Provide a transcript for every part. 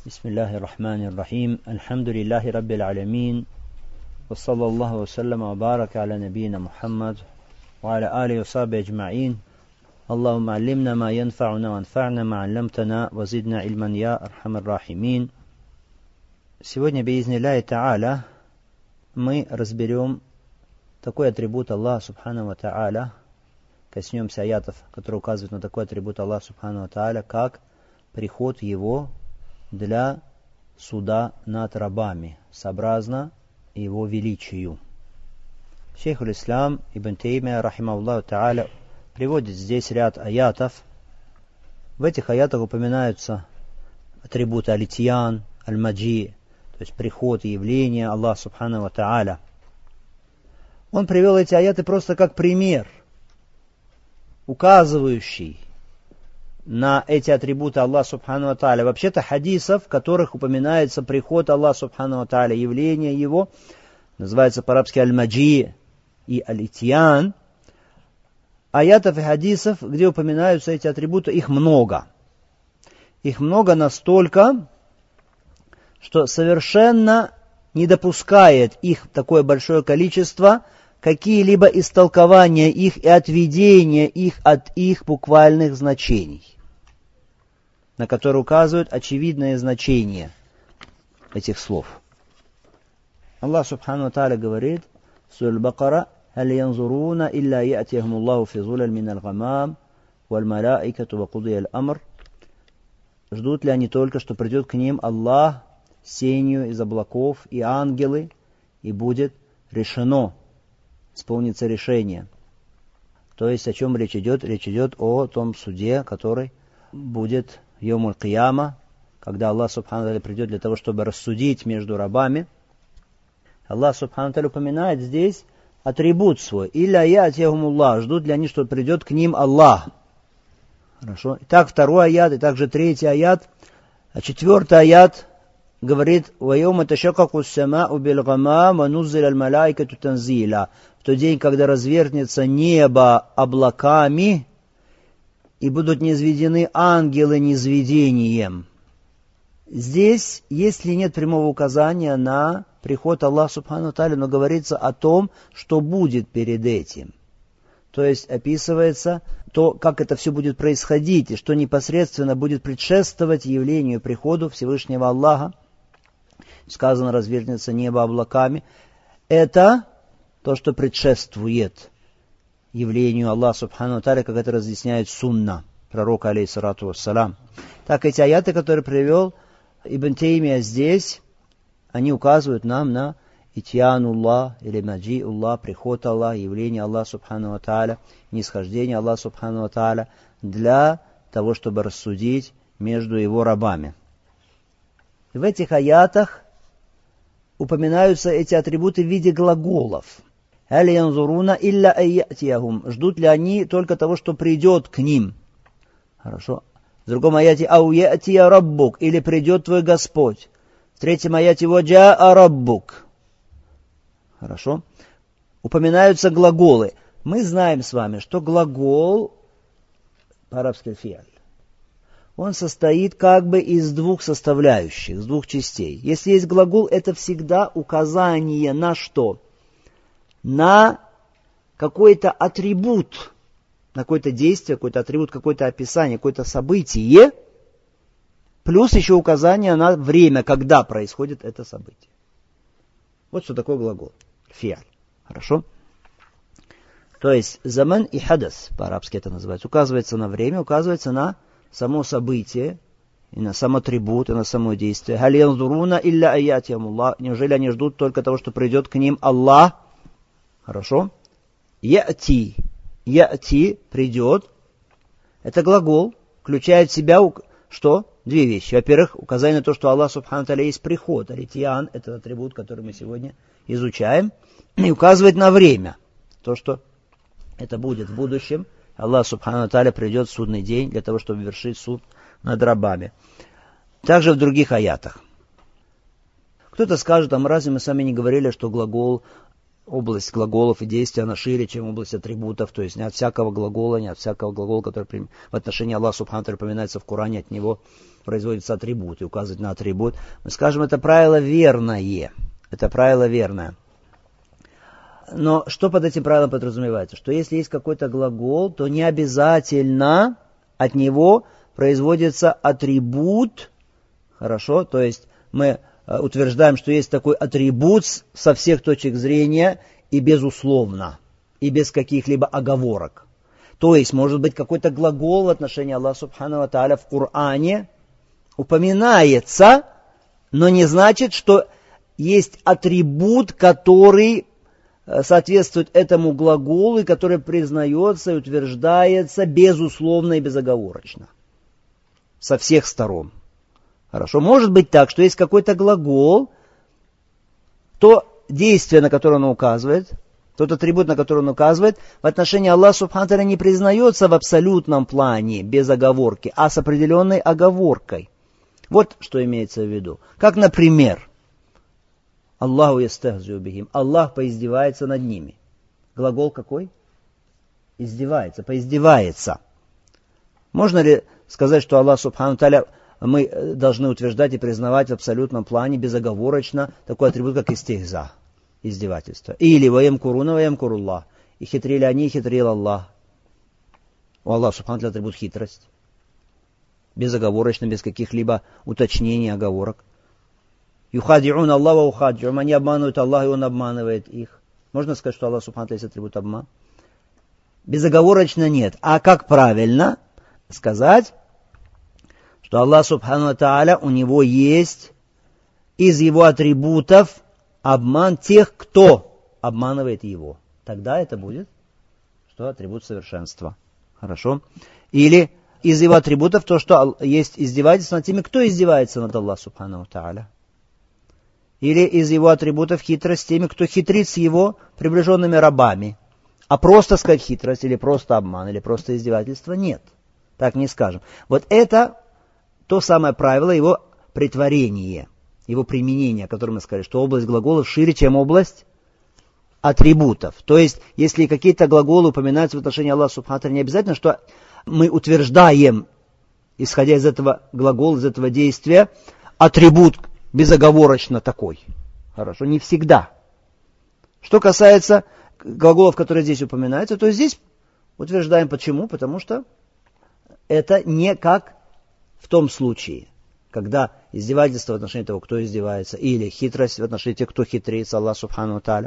Бисмиллахи рахмани рахим. Альхамдулиллахи раббил алямин. Ва саллаллаху ва саллама ва барака аля набийна Мухаммад ва аля алихи ва сахбихи аджмаин. Аллахумма аллимна ма янфа'уна ва анфa'на ма алламтана ва зидна илман я архамар рахимин. Сегодня, биизниллахи та'аля, мы разберем такой атрибут Аллаха субхану ва та'аля, коснемся аятов, которые указывают на такой атрибут Аллаха субхану ва та'аля, как приход Его для суда над рабами, сообразно Его величию. Шейх аль-Ислам Ибн Теймия, рахимахуллаху та'аля, приводит здесь ряд аятов. В этих аятах упоминаются атрибуты аль-Итьян, аль-Маджи, то есть приход и явление Аллаха субхану ва та'аля. Он привел эти аяты просто как пример, указывающий на эти атрибуты Аллаха субхану ва та'аля. Вообще-то хадисов, в которых упоминается приход Аллаха субхану ва та'аля, явление Его, называется по-арабски аль-Маджи и аль-Итьян. Аятов и хадисов, где упоминаются эти атрибуты, их много. Их много настолько, что совершенно не допускает их такое большое количество какие-либо истолкования их и отведения их от их буквальных значений, на которые указывают очевидное значение этих слов. Аллах субхану ва тааля говорит в суре Аль-Бакара: «Халь янзуруна илля я'тияхум Аллаху фи зулаль миналь гамам валь малаикату ва кудия аль-амр». Ждут ли они только, что придет к ним Аллах сенью из облаков и ангелы, и будет решено, исполнится решение. То есть о чем речь идет? Речь идет о том суде, который будет йомуль кияма, когда Аллах субхану тааля придет для того, чтобы рассудить между рабами. Аллах субхану тааля упоминает здесь атрибут свой. «Илля я'тияхумуллах», ждут ли они, что придет к ним Аллах. Хорошо. Итак, второй аят, и также третий аят. А четвертый аят говорит: «Вайома ташакаку ас-самау бил-гамам ва нуззила аль-малаикату танзила». В тот день, когда развернется небо облаками, и будут низведены ангелы низведением. Здесь, если нет прямого указания на приход Аллаха субхану ва тааля, но говорится о том, что будет перед этим. То есть описывается то, как это все будет происходить, и что непосредственно будет предшествовать явлению, приходу Всевышнего Аллаха. Сказано, развернется небо облаками. Это то, что предшествует явлению Аллаха субхану ва тааля, как это разъясняет сунна пророка алейхиссалату вассалам. Так, эти аяты, которые привел Ибн Теймия здесь, они указывают нам на Итьянуллах или Маджиуллах, приход Аллаха, явление Аллаха субхану ва тааля, нисхождение Аллаха субхану ва тааля для того, чтобы рассудить между Его рабами. В этих аятах упоминаются эти атрибуты в виде глаголов. «Халь янзуруна илля айятияхум». Ждут ли они только того, что придет к ним? Хорошо. В другом аяте «Ау я'тия раббук», или придет твой Господь. В третьем аяте «Ваджаа раббук». Хорошо. Упоминаются глаголы. Мы знаем с вами, что глагол, по-арабски фиаль, он состоит как бы из двух составляющих, из двух частей. Если есть глагол, это всегда указание на что? На какой-то атрибут, на какое-то действие, какой-то атрибут, какое-то описание, какое-то событие, плюс еще указание на время, когда происходит это событие. Вот что такое глагол. Фиаль. Хорошо? То есть заман и хадас, по-арабски это называется, указывается на время, указывается на само событие, и на сам атрибут, и на само действие. «Халь янзуруна илля айятиямуллах». Неужели они ждут только того, что придет к ним Аллах? Хорошо. «Я'ти». «Я'ти» придет. Это глагол, включает в себя что? Две вещи. Во-первых, указание на то, что Аллах субхану тааля есть приход. Аль-Итьян – это атрибут, который мы сегодня изучаем. И указывает на время. То, что это будет в будущем. Аллах субхану тааля придет в судный день для того, чтобы вершить суд над рабами. Также в других аятах. Кто-то скажет, разве мы с вами не говорили, что глагол область глаголов и действий, она шире, чем область атрибутов, то есть не от всякого глагола, который в отношении Аллаха Субхану ва Тааля упоминается в Коране, от него производится атрибут и указывает на атрибут. Мы скажем, это правило верное. Это правило верное. Но что под этим правилом подразумевается? Что если есть какой-то глагол, то не обязательно от него производится атрибут. Хорошо? То есть мы утверждаем, что есть такой атрибут со всех точек зрения и безусловно, и без каких-либо оговорок. То есть, может быть, какой-то глагол в отношении Аллаха Субхану ва Тааля в Коране упоминается, но не значит, что есть атрибут, который соответствует этому глаголу, и который признается и утверждается безусловно и безоговорочно. Со всех сторон. Хорошо. Может быть так, что есть какой-то глагол, то действие, на которое он указывает, тот атрибут, на который он указывает, в отношении Аллаха Субхану ва Тааля не признается в абсолютном плане, без оговорки, а с определенной оговоркой. Вот что имеется в виду. Как, например, Аллаху ястахзию бихим. Аллах поиздевается над ними. Глагол какой? Издевается, поиздевается. Можно ли сказать, что Аллах Субхану ва Тааля мы должны утверждать и признавать в абсолютном плане безоговорочно такой атрибут, как истихза, издевательство. Или ваям-куруна, ваям-куруллах. И хитрили они, и хитрил Аллах. У Аллаха Субхану ва Тааля атрибут хитрость. Безоговорочно, без каких-либо уточнений, оговорок. Юхадиун Аллах ва ухадиум. Они обманывают Аллаха, и Он обманывает их. Можно сказать, что Аллах Субхану ва Тааля есть атрибут обман? Безоговорочно нет. А как правильно сказать, что Аллах Субхану ва Тааля, у него есть из его атрибутов обман тех, кто обманывает его. Тогда это будет, что атрибут совершенства. Хорошо? Или из его атрибутов то, что есть издевательство над теми, кто издевается над Аллахом Субхану ва Тааля. Или из его атрибутов хитрость теми, кто хитрит с его приближенными рабами. А просто сказать хитрость, или просто обман, или просто издевательство, нет. Так не скажем. Вот это то самое правило, его претворение, его применение, о котором мы сказали, что область глаголов шире, чем область атрибутов. То есть, если какие-то глаголы упоминаются в отношении Аллаха Субхану ва Тааля, не обязательно, что мы утверждаем, исходя из этого глагола, из этого действия, атрибут безоговорочно такой. Хорошо, не всегда. Что касается глаголов, которые здесь упоминаются, то здесь утверждаем почему? Потому что это не как в том случае, когда издевательство в отношении того, кто издевается, или хитрость в отношении тех, кто хитрится, Аллах Субхану ва Тааля.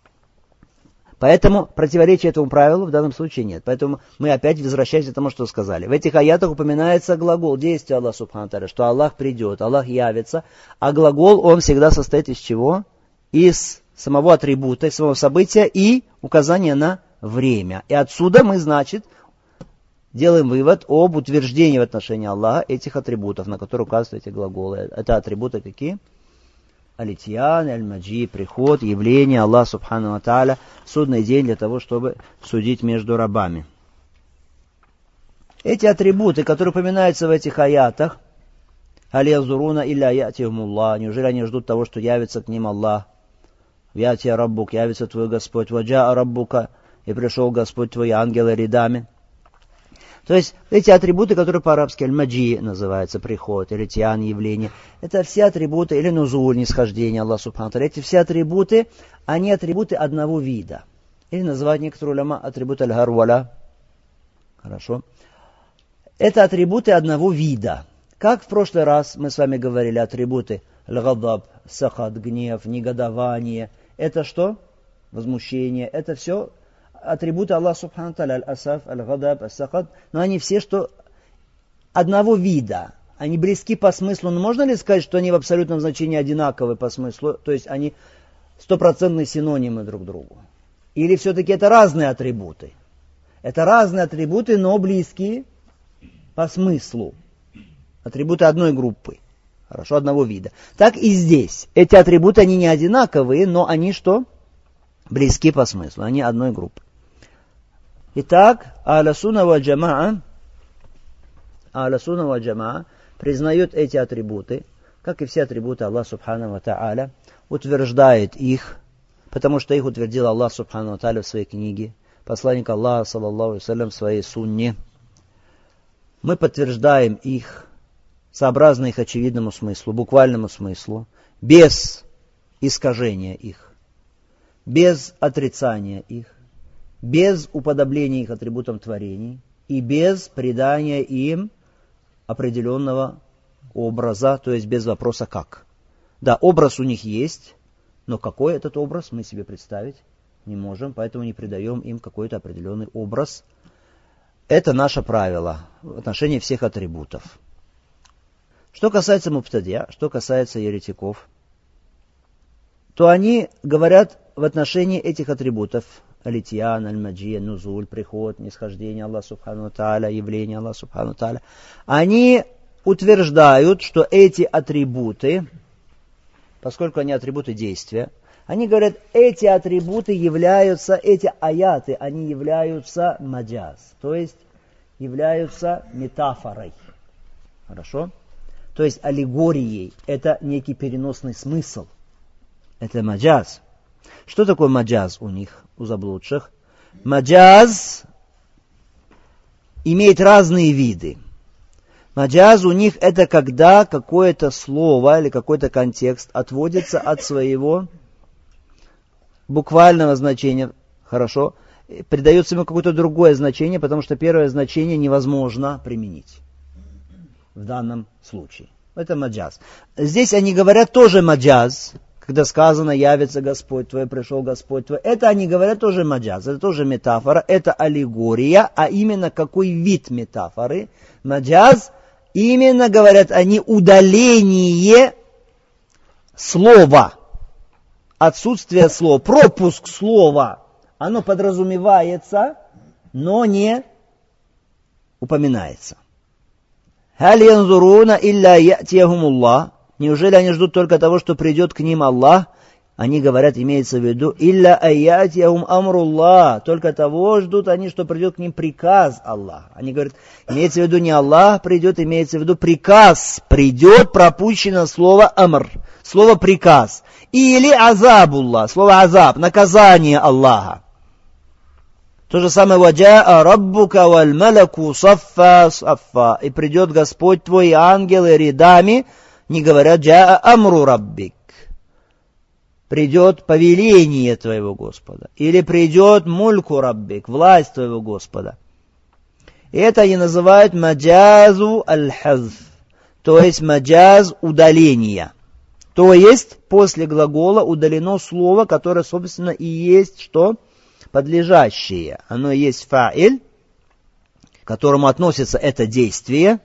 Поэтому противоречия этому правилу в данном случае нет. Поэтому мы опять возвращаемся к тому, что сказали. В этих аятах упоминается глагол, действие Аллаха Субхану ва Тааля, что Аллах придет, Аллах явится, а глагол, он всегда состоит из чего? Из самого атрибута, из самого события и указания на время. И отсюда мы, значит, делаем вывод об утверждении в отношении Аллаха этих атрибутов, на которые указывают эти глаголы. Это атрибуты какие? Алитьян, аль-маджи, приход, явление Аллаха Субхану ва Тааля, судный день для того, чтобы судить между рабами. Эти атрибуты, которые упоминаются в этих аятах, аль-язуруна илля ятихумуллах, неужели они ждут того, что явится к ним Аллах? Ятия раббук, явится твой Господь, ваджаа раббука, и пришел Господь твой, ангелы рядами. То есть эти атрибуты, которые по-арабски аль-маджи называются, приход, или тиан, явление, это все атрибуты, или нузуль, нисхождение Аллаха Субхану ва Тааля, эти все атрибуты, они атрибуты одного вида. Или называют некоторые уляма атрибут аль-гарваля. Хорошо. Это атрибуты одного вида. Как в прошлый раз мы с вами говорили, атрибуты аль-гадаб, сахат, гнев, негодование. Это что? Возмущение. Это все атрибуты Аллаха Субхану ва Тааля, аль-асаф, аль-гадаб, аль-сахат, но они все, что одного вида, они близки по смыслу, но можно ли сказать, что они в абсолютном значении одинаковы по смыслу, то есть они стопроцентные синонимы друг другу? Или все-таки это разные атрибуты? Это разные атрибуты, но близкие по смыслу. Атрибуты одной группы, хорошо, одного вида. Так и здесь. Эти атрибуты, они не одинаковые, но они что? Близки по смыслу, они одной группы. Итак, Ахлю сунна валь джамаа признает эти атрибуты, как и все атрибуты Аллаха Субхану ва Тааля, утверждает их потому что их утвердил Аллах Субхану ва Тааля в своей книге, посланник Аллаха, саллаллаху алейхи ва саллям, в своей сунне. Мы подтверждаем их сообразно их очевидному смыслу, буквальному смыслу, без искажения их, без отрицания их, без уподобления их атрибутам творений и без придания им определенного образа, то есть без вопроса «как?». Да, образ у них есть, но какой этот образ мы себе представить не можем, поэтому не придаем им какой-то определенный образ. Это наше правило в отношении всех атрибутов. Что касается мубтадия, что касается еретиков, то они говорят в отношении этих атрибутов: алитьян, аль-маджия, нузуль, приход, нисхождение Аллаха Субхану ва Тааля, явление Аллаха Субхану ва Тааля. Они утверждают, что эти атрибуты, поскольку они атрибуты действия, они говорят, эти атрибуты являются, эти аяты, они являются маджаз, то есть являются метафорой. Хорошо? То есть аллегорией. Это некий переносный смысл. Это маджаз. Что такое маджаз у них, у заблудших? Маджаз имеет разные виды. Маджаз у них это когда какое-то слово или какой-то контекст отводится от своего буквального значения. Хорошо? Придается ему какое-то другое значение, потому что первое значение невозможно применить в данном случае. Это маджаз. Здесь они говорят тоже маджаз, когда сказано «явится Господь твой, пришел Господь твой». Это они говорят тоже маджаз, это тоже метафора, это аллегория, а именно какой вид метафоры? Маджаз, именно говорят они удаление слова, отсутствие слова, пропуск слова. Оно подразумевается, но не упоминается. «Халь янзуруна илля я'тияхумуллах». Неужели они ждут только того, что придет к ним Аллах? Они говорят, имеется в виду, «Илля айятияхум амруллах». Только того ждут они, что придет к ним приказ Аллаха. Они говорят, имеется в виду не Аллах придет, имеется в виду приказ. Придет, пропущено слово амр, слово приказ. Или азабуллах, слово азаб, наказание Аллаха. То же самое «Ваджаа раббука валь малаку саффа саффа». И придет Господь твой, и ангелы рядами, не говорят «Джаа амру раббик». Придет повеление твоего Господа. Или придет мульку раббик, власть твоего Господа. И это они называют маджазу аль-хазф. То есть маджаз удаления. То есть после глагола удалено слово, которое, собственно, и есть что? Подлежащее. Оно и есть фа'иль, к которому относится это действие.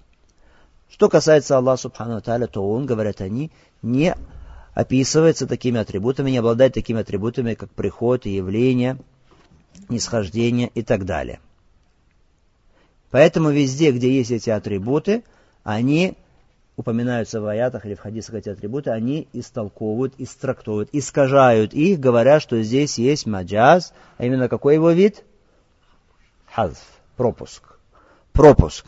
Что касается Аллаха Субхану ва Тааля, то он, говорят они, не описывается такими атрибутами, не обладает такими атрибутами, как приход и явление, нисхождение и так далее. Поэтому везде, где есть эти атрибуты, они упоминаются в аятах или в хадисах эти атрибуты, они истолковывают, истрактовывают, искажают их, говоря, что здесь есть маджаз, а именно какой его вид? Хазф, пропуск. Пропуск.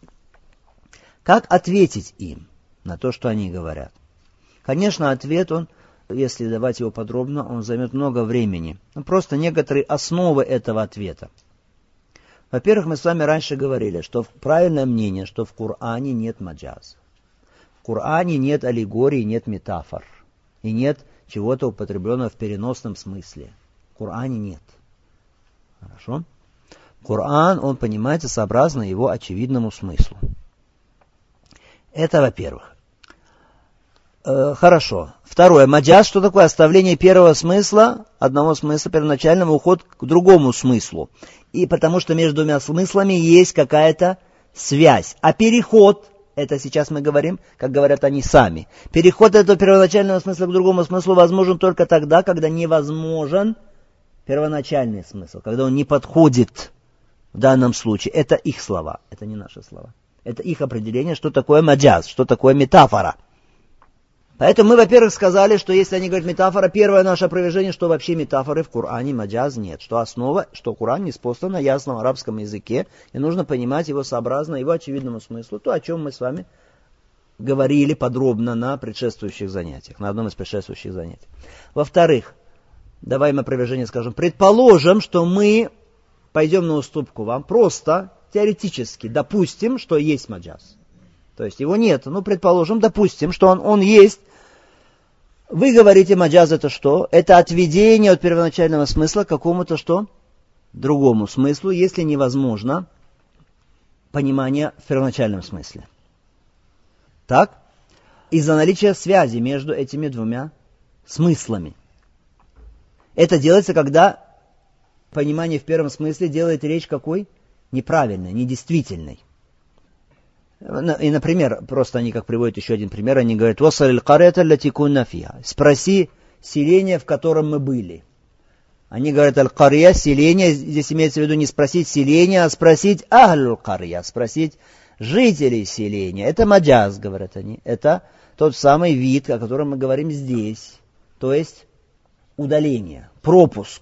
Как ответить им на то, что они говорят? Конечно, ответ, он, если давать его подробно, он займет много времени. Просто некоторые основы этого ответа. Во-первых, мы с вами раньше говорили, что правильное мнение, что в Коране нет маджаза. В Коране нет аллегории, нет метафор. И нет чего-то употребленного в переносном смысле. В Коране нет. Хорошо? Коран, он понимается сообразно его очевидному смыслу. Это во-первых. Хорошо. Второе. Маджаз, что такое? Оставление первого смысла, одного смысла первоначального, уход к другому смыслу. И потому что между двумя смыслами есть какая-то связь. А переход, это сейчас мы говорим, как говорят они сами. Переход этого первоначального смысла к другому смыслу возможен только тогда, когда невозможен первоначальный смысл, когда он не подходит в данном случае. Это их слова, это не наши слова. Это их определение, что такое маджаз, что такое метафора. Поэтому мы, во-первых, сказали, что если они говорят метафора, первое наше опровержение, что вообще метафоры в Коране, маджаз нет. Что основа, что Коран неспослан на ясном арабском языке, и нужно понимать его сообразно, его очевидному смыслу, то, о чем мы с вами говорили подробно на предшествующих занятиях, на одном из предшествующих занятий. Во-вторых, давай им опровержение скажем, предположим, что мы пойдем на уступку вам, просто теоретически допустим, что есть маджаз. То есть его нет, ну предположим, допустим, что он есть. Вы говорите, маджаз это что? Это отведение от первоначального смысла к какому-то что? Другому смыслу, если невозможно понимание в первоначальном смысле. Так? Из-за наличия связи между этими двумя смыслами. Это делается, когда понимание в первом смысле делает речь какой? Неправильной, недействительной. И, например, просто они как приводят еще один пример, они говорят, «Васаль карета лати кунна фиха». Спроси селение, в котором мы были. Они говорят, аль-карья, селение, здесь имеется в виду не спросить селение, а спросить ахлю-карья, спросить жителей селения. Это маджаз, говорят они. Это тот самый вид, о котором мы говорим здесь. То есть удаление, пропуск.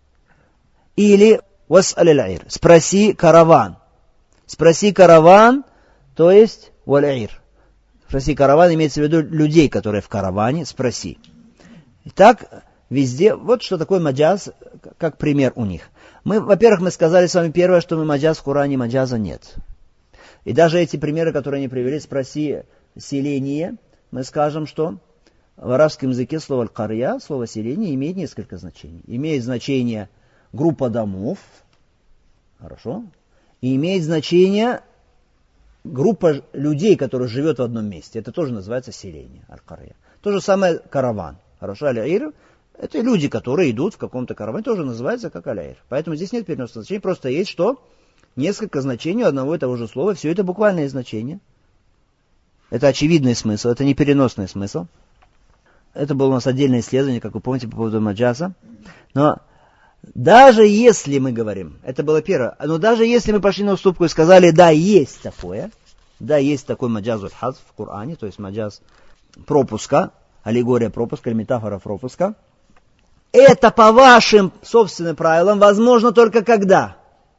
Или вас'аль-ир, спроси караван. Спроси караван, то есть валь-ир. Спроси караван, имеется в виду людей, которые в караване, спроси. Итак, везде, вот что такое маджаз, как пример у них. Во-первых, мы сказали с вами первое, что мы маджаз в Коране, маджаза нет. И даже эти примеры, которые они привели, спроси селение, мы скажем, что в арабском языке слово аль-карья, слово селение, имеет несколько значений. Имеет значение группа домов, хорошо, и имеет значение группа людей, которые живет в одном месте. Это тоже называется селение, аль-карья. То же самое караван, хорошо, аль-ир. Это люди, которые идут в каком-то караване, тоже называется как аль-ир. Поэтому здесь нет переносного значения, просто есть что? Несколько значений одного и того же слова, все это буквальное значение. Это очевидный смысл, это не переносный смысл. Это было у нас отдельное исследование, как вы помните, по поводу маджаза. Но даже если мы говорим, это было первое, но даже если мы пошли на уступку и сказали, да, есть такое, да, есть такой маджаз аль-хадф в Коране, то есть маджаз пропуска, аллегория пропуска или метафора пропуска, это по вашим собственным правилам возможно только когда?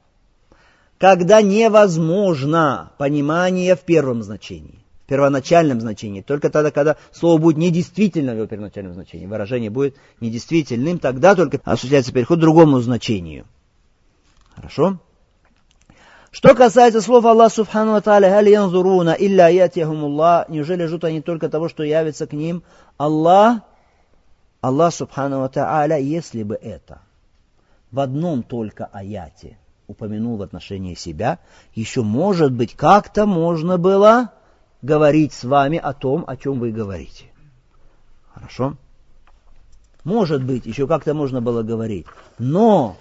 Когда невозможно понимание в первом значении, в первоначальном значении. Только тогда, когда слово будет недействительно в его первоначальном значении, выражение будет недействительным, тогда только осуществляется переход к другому значению. Хорошо? Что касается слов Аллаха Субхану ва Тааля, «Халь янзуруна илля ятихумуллах», неужели ждут они только того, что явится к ним Аллах Субхану ва Тааля, если бы это в одном только аяте упомянул в отношении себя, еще, может быть, как-то можно было говорить с вами о том, о чем вы говорите. Хорошо? Может быть, еще как-то можно было говорить. Но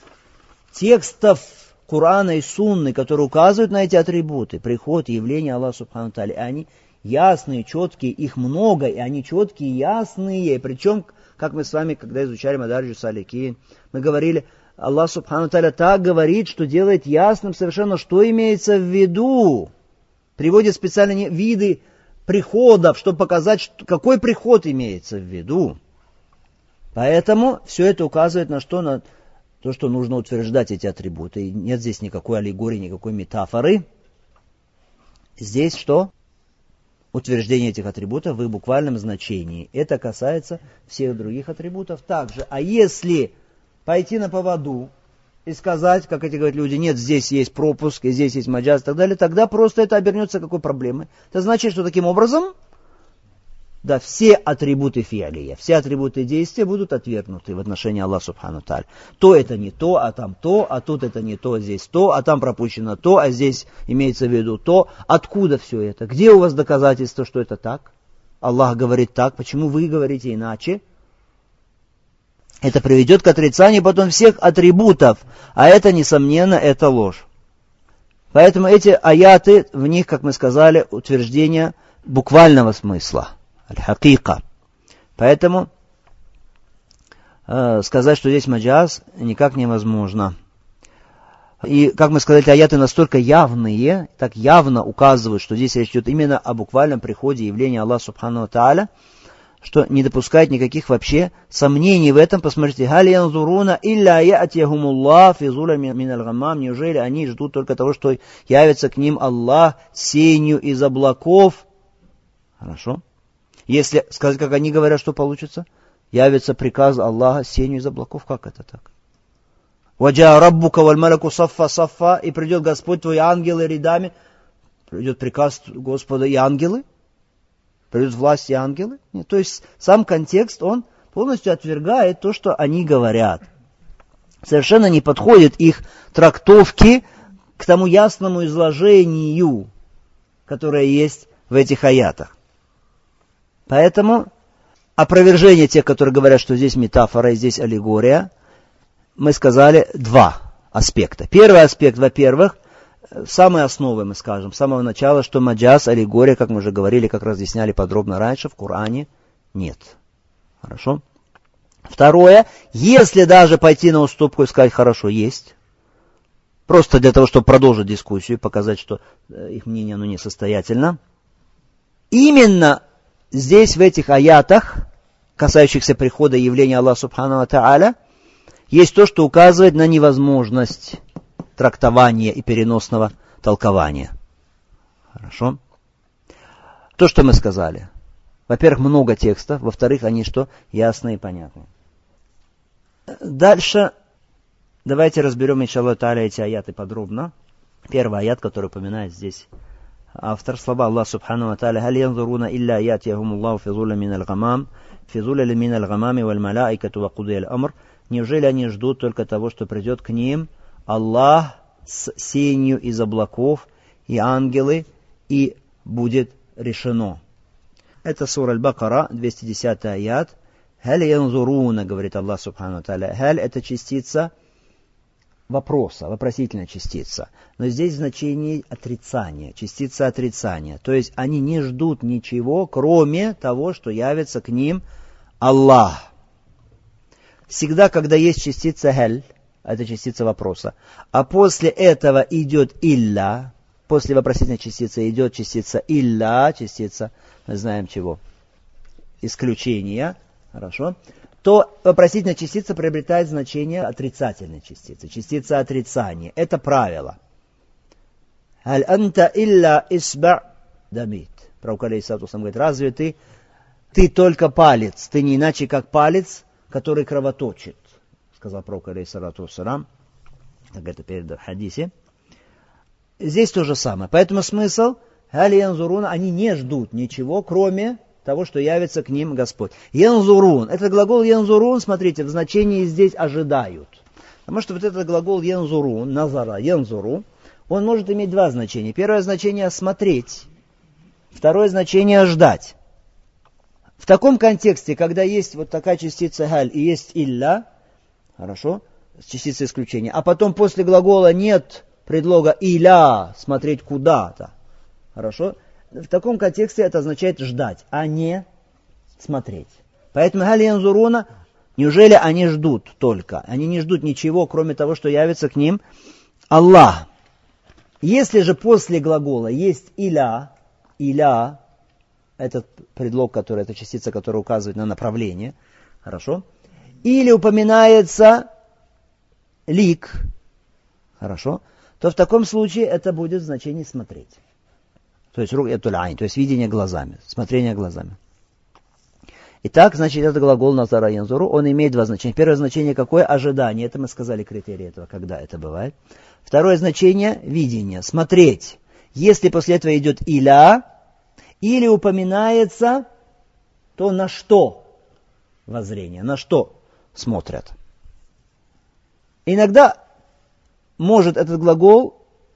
текстов Корана и Сунны, которые указывают на эти атрибуты, приход и явление Аллаха Субхану Тааля, они ясные, четкие, их много, и они четкие, ясные. Причем, как мы с вами, когда изучали Мадариджу Саликин, мы говорили, Аллах Субхану Тааля так говорит, что делает ясным совершенно, что имеется в виду. Приводит специальные виды приходов, чтобы показать, какой приход имеется в виду. Поэтому все это указывает на что? На то, что нужно утверждать эти атрибуты. И нет здесь никакой аллегории, никакой метафоры. Здесь что? Утверждение этих атрибутов в их буквальном значении. Это касается всех других атрибутов также. А если пойти на поводу и сказать, как эти говорят люди, нет, здесь есть пропуск, и здесь есть маджаз и так далее, тогда просто это обернется какой проблемой. Это значит, что таким образом, да, все атрибуты фиалия, все атрибуты действия будут отвергнуты в отношении Аллаха Субхану Тааля. То это не то, а там то, а тут это не то, здесь то, а там пропущено то, а здесь имеется в виду то. Откуда все это? Где у вас доказательства, что это так? Аллах говорит так, почему вы говорите иначе? Это приведет к отрицанию потом всех атрибутов, а это, несомненно, это ложь. Поэтому эти аяты, в них, как мы сказали, утверждение буквального смысла, аль-хакика. Поэтому сказать, что здесь маджаз, никак невозможно. И, как мы сказали, аяты настолько явные, так явно указывают, что здесь речь идет именно о буквальном приходе явления Аллаха Субхану ва Тааля, что не допускает никаких вообще сомнений в этом. Посмотрите, «Халь янзуруна илля я'тияхумуллах фи зулами миналь гаммам». Неужели они ждут только того, что явится к ним Аллах сенью из облаков? Хорошо. Если сказать, как они говорят, что получится? явится приказ Аллаха сенью из облаков. Как это так? «Ваджа раббука валь маляку саффа саффа», и придет Господь твой, ангелы рядами. Придет приказ Господа и ангелы? Придет власть и ангелы? Нет, то есть сам контекст, он полностью отвергает то, что они говорят. Совершенно не подходит их трактовки к тому ясному изложению, которое есть в этих аятах. Поэтому опровержение тех, которые говорят, что здесь метафора и здесь аллегория, мы сказали два аспекта. Первый аспект, во-первых, самые основы, мы скажем, с самого начала, что маджаз, аллегория, как мы уже говорили, как разъясняли подробно раньше, в Коране нет. Хорошо? Второе, если даже пойти на уступку и сказать, хорошо, есть, просто для того, чтобы продолжить дискуссию и показать, что их мнение оно несостоятельно, именно здесь, в этих аятах, касающихся прихода и явления Аллаха Субхану ва Тааля, есть то, что указывает на невозможность трактования и переносного толкования. Хорошо? То, что мы сказали. Во-первых, много текстов. Во-вторых, они что? Ясны и понятны. Дальше давайте разберем, иншаллах тааля, эти аяты подробно. Первый аят, который упоминает здесь автор, слова Аллаха Субхану ва Тааля: «Халь янзуруна илля ятияхум Аллаху фи зулля миналь гамам, фи зулля миналь гамами валь малаикату ва кудия аль-амр». Неужели они ждут только того, что придет к ним Аллах с сенью из облаков и ангелы, и будет решено? Это сура Аль-Бакара, 210 аят. «Халь янзуруна», говорит Аллах Субхану ва Тааля. «Халь» — это частица вопроса, вопросительная частица. Но здесь значение отрицания, частица отрицания. То есть они не ждут ничего, кроме того, что явится к ним Аллах. Всегда, когда есть частица «халь», это частица вопроса, а после этого идет «илля», после вопросительной частицы идет частица «илля», частица, мы знаем чего, исключения, хорошо, то вопросительная частица приобретает значение отрицательной частицы, частица отрицания. Это правило. «Халь анта илля исба' дамит». Пророк алейхиссалату вассалам говорит: разве ты только палец, ты не иначе как палец, который кровоточит, сказал пророк алейхиссалату вассалам, как это передано в хадисе. Здесь то же самое. Поэтому смысл, «Халь янзурун», они не ждут ничего, кроме того, что явится к ним Господь. Янзурун, это глагол янзурун, смотрите, в значении здесь ожидают. Потому что вот этот глагол янзурун, назара, янзуру, он может иметь два значения. Первое значение смотреть, второе значение ждать. В таком контексте, когда есть вот такая частица «халь» и есть «илля», хорошо, частица исключения, а потом после глагола нет предлога «иля», смотреть куда-то, хорошо, в таком контексте это означает ждать, а не смотреть. Поэтому «халь янзуруна», неужели они ждут только? Они не ждут ничего, кроме того, что явится к ним Аллах. Если же после глагола есть «иля», этот предлог, который, это частица, которая указывает на направление, хорошо, или упоминается лик, хорошо, то в таком случае это будет в значении смотреть. То есть ру'ятуль айн, то есть видение глазами, смотрение глазами. Итак, значит, это глагол назара янзуру, он имеет два значения. Первое значение какое? Ожидание. Это мы сказали критерий этого, когда это бывает. Второе значение видение, смотреть. Если после этого идет иля, или упоминается, то на что воззрение, на что смотрят. Иногда может этот глагол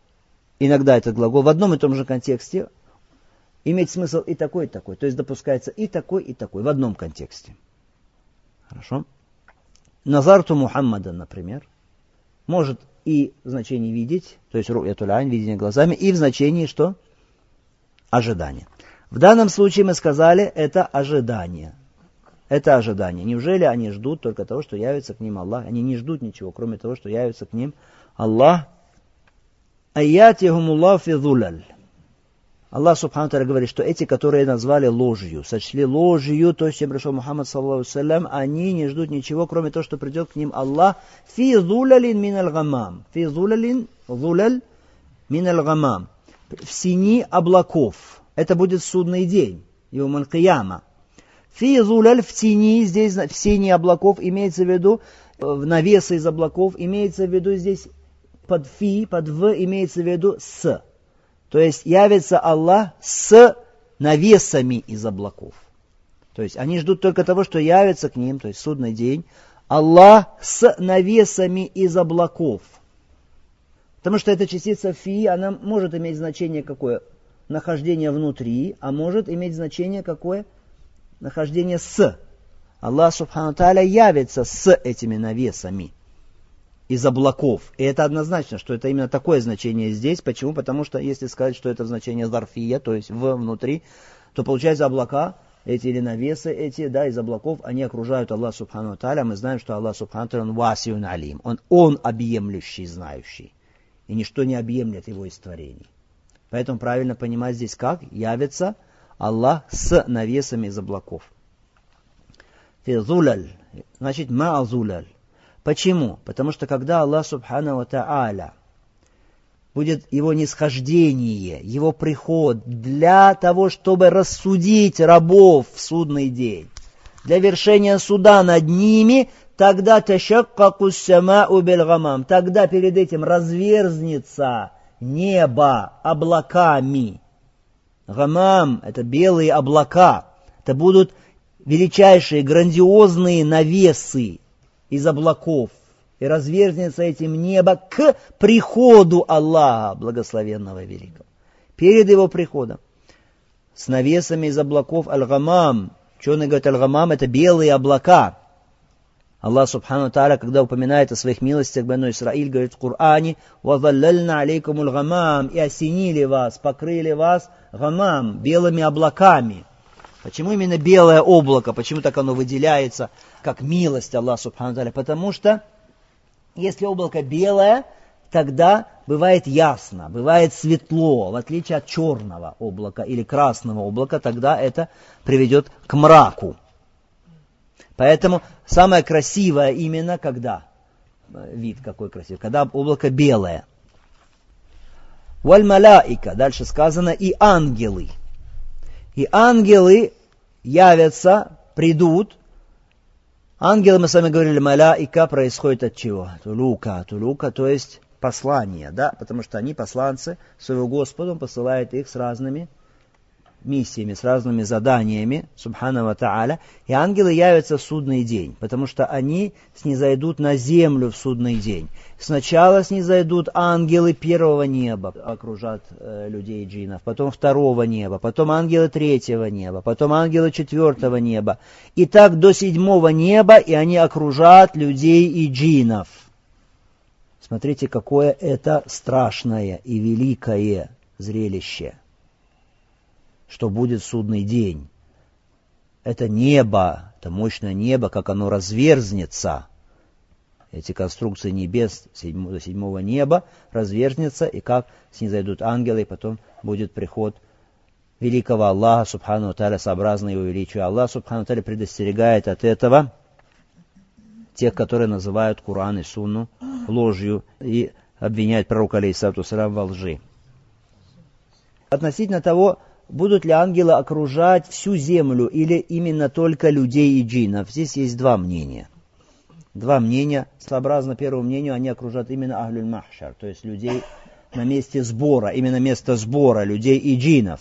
в одном и том же контексте иметь смысл и такой, то есть допускается и такой в одном контексте. Хорошо? Назарту Мухаммада, например, может и в значении видеть, то есть ру'ятуль айн, видение глазами, и в значении что? Ожидание. В данном случае мы сказали, это ожидание. Это ожидание. Неужели они ждут только того, что явится к ним Аллах? Они не ждут ничего, кроме того, что явится к ним Аллах. Айятихумуллаху фи зулаль. Аллах Субхану Тааля говорит, что эти, которые назвали ложью, сочли ложью, то есть, чем пришел Мухаммад, саллаллаху алейхи ва саллям, они не ждут ничего, кроме того, что придет к ним Аллах. Фи зулалин миналь гамам. Фи зулалин миналь гамам. В сини облаков. Это будет судный день, йаум аль-кияма. Фи зуляль, в тени, здесь в тени облаков имеется в виду, в навесы из облаков имеется в виду здесь под фи, под в имеется в виду с. То есть явится Аллах с навесами из облаков. То есть они ждут только того, что явится к ним, то есть судный день, Аллах с навесами из облаков. Потому что эта частица фи, она может иметь значение какое? Нахождение внутри, а может иметь значение какое? Нахождение с. Аллах Субхану Тааля явится с этими навесами из облаков. И это однозначно, что это именно такое значение здесь. Почему? Потому что если сказать, что это значение зарфия, то есть внутри, то получается облака, эти или навесы эти, да, из облаков, они окружают Аллах Субхану Тааля. Мы знаем, что Аллах Субхану Тааля, он васиун алим, он объемлющий, знающий. И ничто не объемлет его из творений. Поэтому правильно понимать здесь как? Явится Аллах с навесами из облаков. Физуляль, значит ма'азуляль. Почему? Потому что когда Аллах Субхану ва Тааля будет его нисхождение, его приход для того, чтобы рассудить рабов в судный день, для вершения суда над ними, тогда ташаккаку ссамау биль гамам, тогда перед этим разверзнется небо облаками. Гамам — это белые облака, это будут величайшие, грандиозные навесы из облаков. И разверзнется этим небо к приходу Аллаха, благословенного великого. Перед его приходом. С навесами из облаков аль-гамам. Ученые говорят, аль-гамам — это белые облака. Аллах Субхану Тааля, когда упоминает о своих милостях Бану Исраиль, говорит в Коране: «Вазаллальна алейкумуль гамам», и осенили вас, покрыли вас гамам, белыми облаками. Почему именно белое облако? Почему так оно выделяется, как милость Аллаха Субхану Тааля? Потому что, если облако белое, тогда бывает ясно, бывает светло, в отличие от черного облака или красного облака, тогда это приведет к мраку. Поэтому самое красивое именно когда? Вид какой красивый, когда облако белое. Валь маляика, дальше сказано, и ангелы. И ангелы явятся, придут. Ангелы, мы с вами говорили, маляика происходит от чего? Тулука, то есть послание, да, потому что они посланцы своего Господа, он посылает их с разными миссиями, с разными заданиями, субхану ва тааля, и ангелы явятся в судный день, потому что они снизойдут на землю в судный день. Сначала снизойдут ангелы первого неба, окружат людей и джиннов, потом второго неба, потом ангелы третьего неба, потом ангелы четвертого неба, и так до седьмого неба, и они окружат людей и джиннов. Смотрите, какое это страшное и великое зрелище, что будет судный день. Это небо, это мощное небо, как оно разверзнется. Эти конструкции небес до седьмого неба разверзнется, и как снизойдут ангелы, и потом будет приход великого Аллаха, субхану ва тааля, сообразно его величию. Аллах, субхану ва тааля, предостерегает от этого тех, которые называют Коран и Сунну ложью и обвиняют пророка, алейхиссалату вассалям, во лжи. Относительно того, будут ли ангелы окружать всю землю или именно только людей и джиннов, здесь есть два мнения. Два мнения. Сообразно первому мнению, они окружат именно ахлюль махшар, то есть людей на месте сбора, именно место сбора людей и джиннов.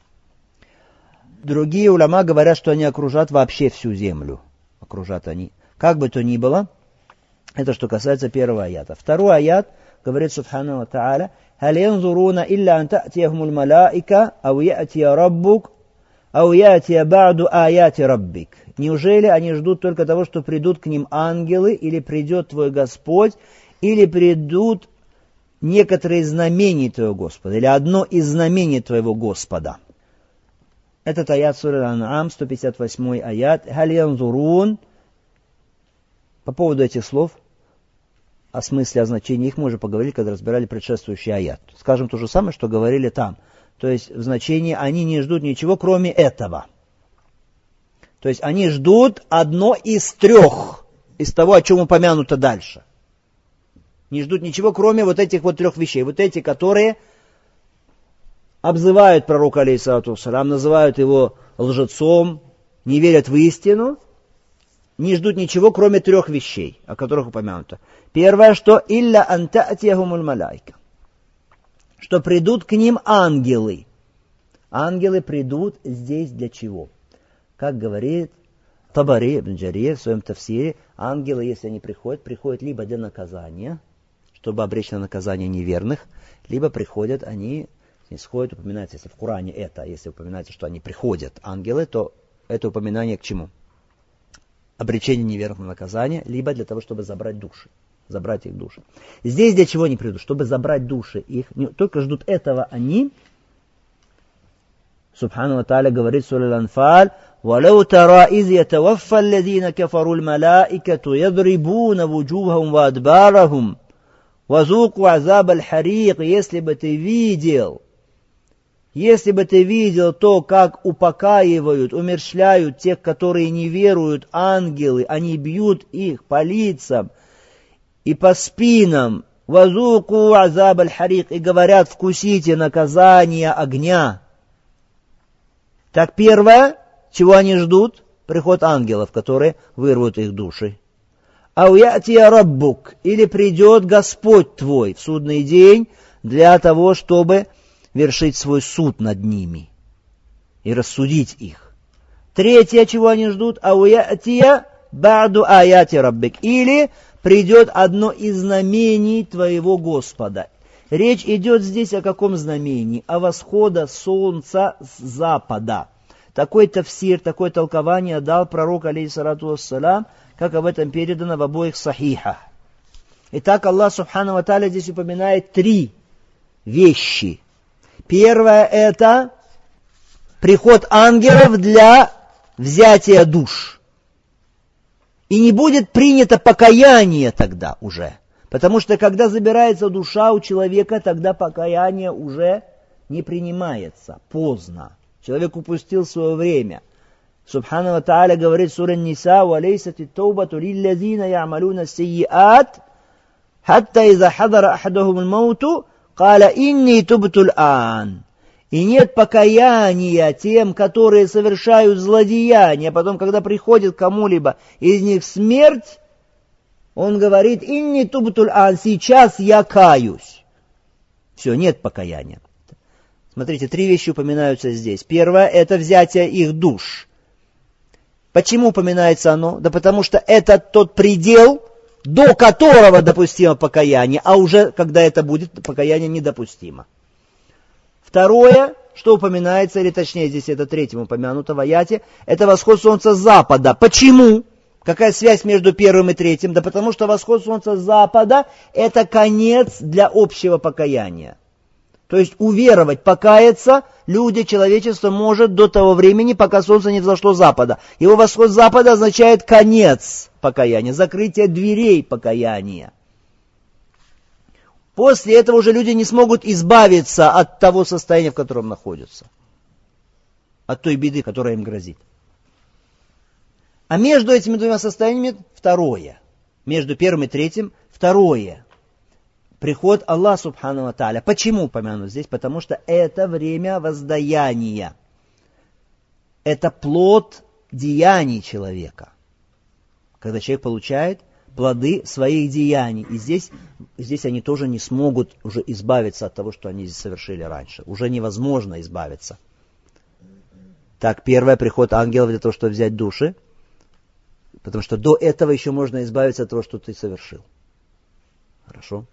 Другие уляма говорят, что они окружат вообще всю землю. Окружат они. Как бы то ни было, это что касается первого аята. Второй аят говорит субхану ва тааля: «Халь янзуруна илля ан та'тияхумуль малаика, ау я'тия раббук, ау я'тия ба'ду аяти раббик». Неужели они ждут только того, что придут к ним ангелы, или придет твой Господь, или придут некоторые знамения твоего Господа, или одно из знамений твоего Господа? Этот аят сура Ан-А'ам, 158 аят. «Халь янзурун». По поводу этих слов, о смысле, о значении их мы уже поговорили, когда разбирали предшествующий аят. Скажем то же самое, что говорили там. То есть в значении они не ждут ничего, кроме этого. То есть они ждут одно из трех, из того, о чем упомянуто дальше. Не ждут ничего, кроме вот этих вот трех вещей. Вот эти, которые обзывают пророка, алейхиссалату вассалям, называют его лжецом, не верят в истину, не ждут ничего, кроме 3 вещей, о которых упомянуто. Первое, что «Илля антаатьяхумуль малайка», что придут к ним ангелы. Ангелы придут здесь для чего? Как говорит Табари ибн Джарир в своем тафсире, ангелы, если они приходят либо для наказания, чтобы обречь на наказание неверных, либо приходят они, исходит, упоминается, если в Коране если упоминается, что они приходят, ангелы, то это упоминание к чему? Обречение неверных на наказание, либо для того, чтобы забрать их души. Здесь для чего они придут? Чтобы забрать души их. Не только ждут этого они. Субхану ва тааля говорит в суре Ал-Анфаль: «Валау тара из ятаваффа аллазина кафару аль-малаикату ядрибуна вуджухахум ва адбарахум вазуку азаб аль-харик». Если бы ты видел то, как упокаивают, умерщвляют тех, которые не веруют, ангелы, они бьют их по лицам и по спинам, вазуку азаб аль-харик, и говорят: вкусите наказание огня. Так первое, чего они ждут? Приход ангелов, которые вырвут их души. Ау я'тия раббук, или придет Господь твой в судный день для того, чтобы вершить свой суд над ними и рассудить их. Третье, чего они ждут, ау я'тия ба'ду аяти раббик, или придет одно из знамений твоего Господа. Речь идет здесь о каком знамении? О восхода солнца с запада. Такой тафсир, такое толкование дал пророк, алейхиссалату вассалям, как об этом передано в обоих сахихах. Итак, Аллах субхану ва тааля здесь упоминает 3 вещи. Первое — это приход ангелов для взятия душ. И не будет принято покаяние тогда уже. Потому что когда забирается душа у человека, тогда покаяние уже не принимается. Поздно. Человек упустил свое время. Субхану ва тааля говорит в суре Ан-Ниса: «Валейсати таубату лиллазина я'малуна сайиат, хатта иза хадара ахадухумул мауту, каля инни тубту аль-ан». И нет покаяния тем, которые совершают злодеяния. Потом, когда приходит кому-либо из них смерть, он говорит: «Инни тубту аль-ан», сейчас я каюсь. Все, нет покаяния. Смотрите, 3 вещи упоминаются здесь. Первое — это взятие их душ. Почему упоминается оно? Да потому что это тот предел, до которого допустимо покаяние, а уже когда это будет, покаяние недопустимо. Второе, что упоминается, или точнее здесь это 3-м упомянуто в аяте, это восход солнца с запада. Почему? Какая связь между 1-м и 3-м? Да потому что восход солнца с запада — это конец для общего покаяния. То есть уверовать, покаяться человечество может до того времени, пока солнце не взошло с запада. Его восход с запада означает конец покаяния, закрытие дверей покаяния. После этого уже люди не смогут избавиться от того состояния, в котором находятся. От той беды, которая им грозит. А между этими 2 состояниями второе. Между 1-м и 3-м второе. Приход Аллаха субхану ва тааля. Почему упомянут здесь? Потому что это время воздаяния. Это плод деяний человека. Когда человек получает плоды своих деяний. И здесь они тоже не смогут уже избавиться от того, что они совершили раньше. Уже невозможно избавиться. Так, первое — приход ангелов для того, чтобы взять души. Потому что до этого еще можно избавиться от того, что ты совершил. Хорошо?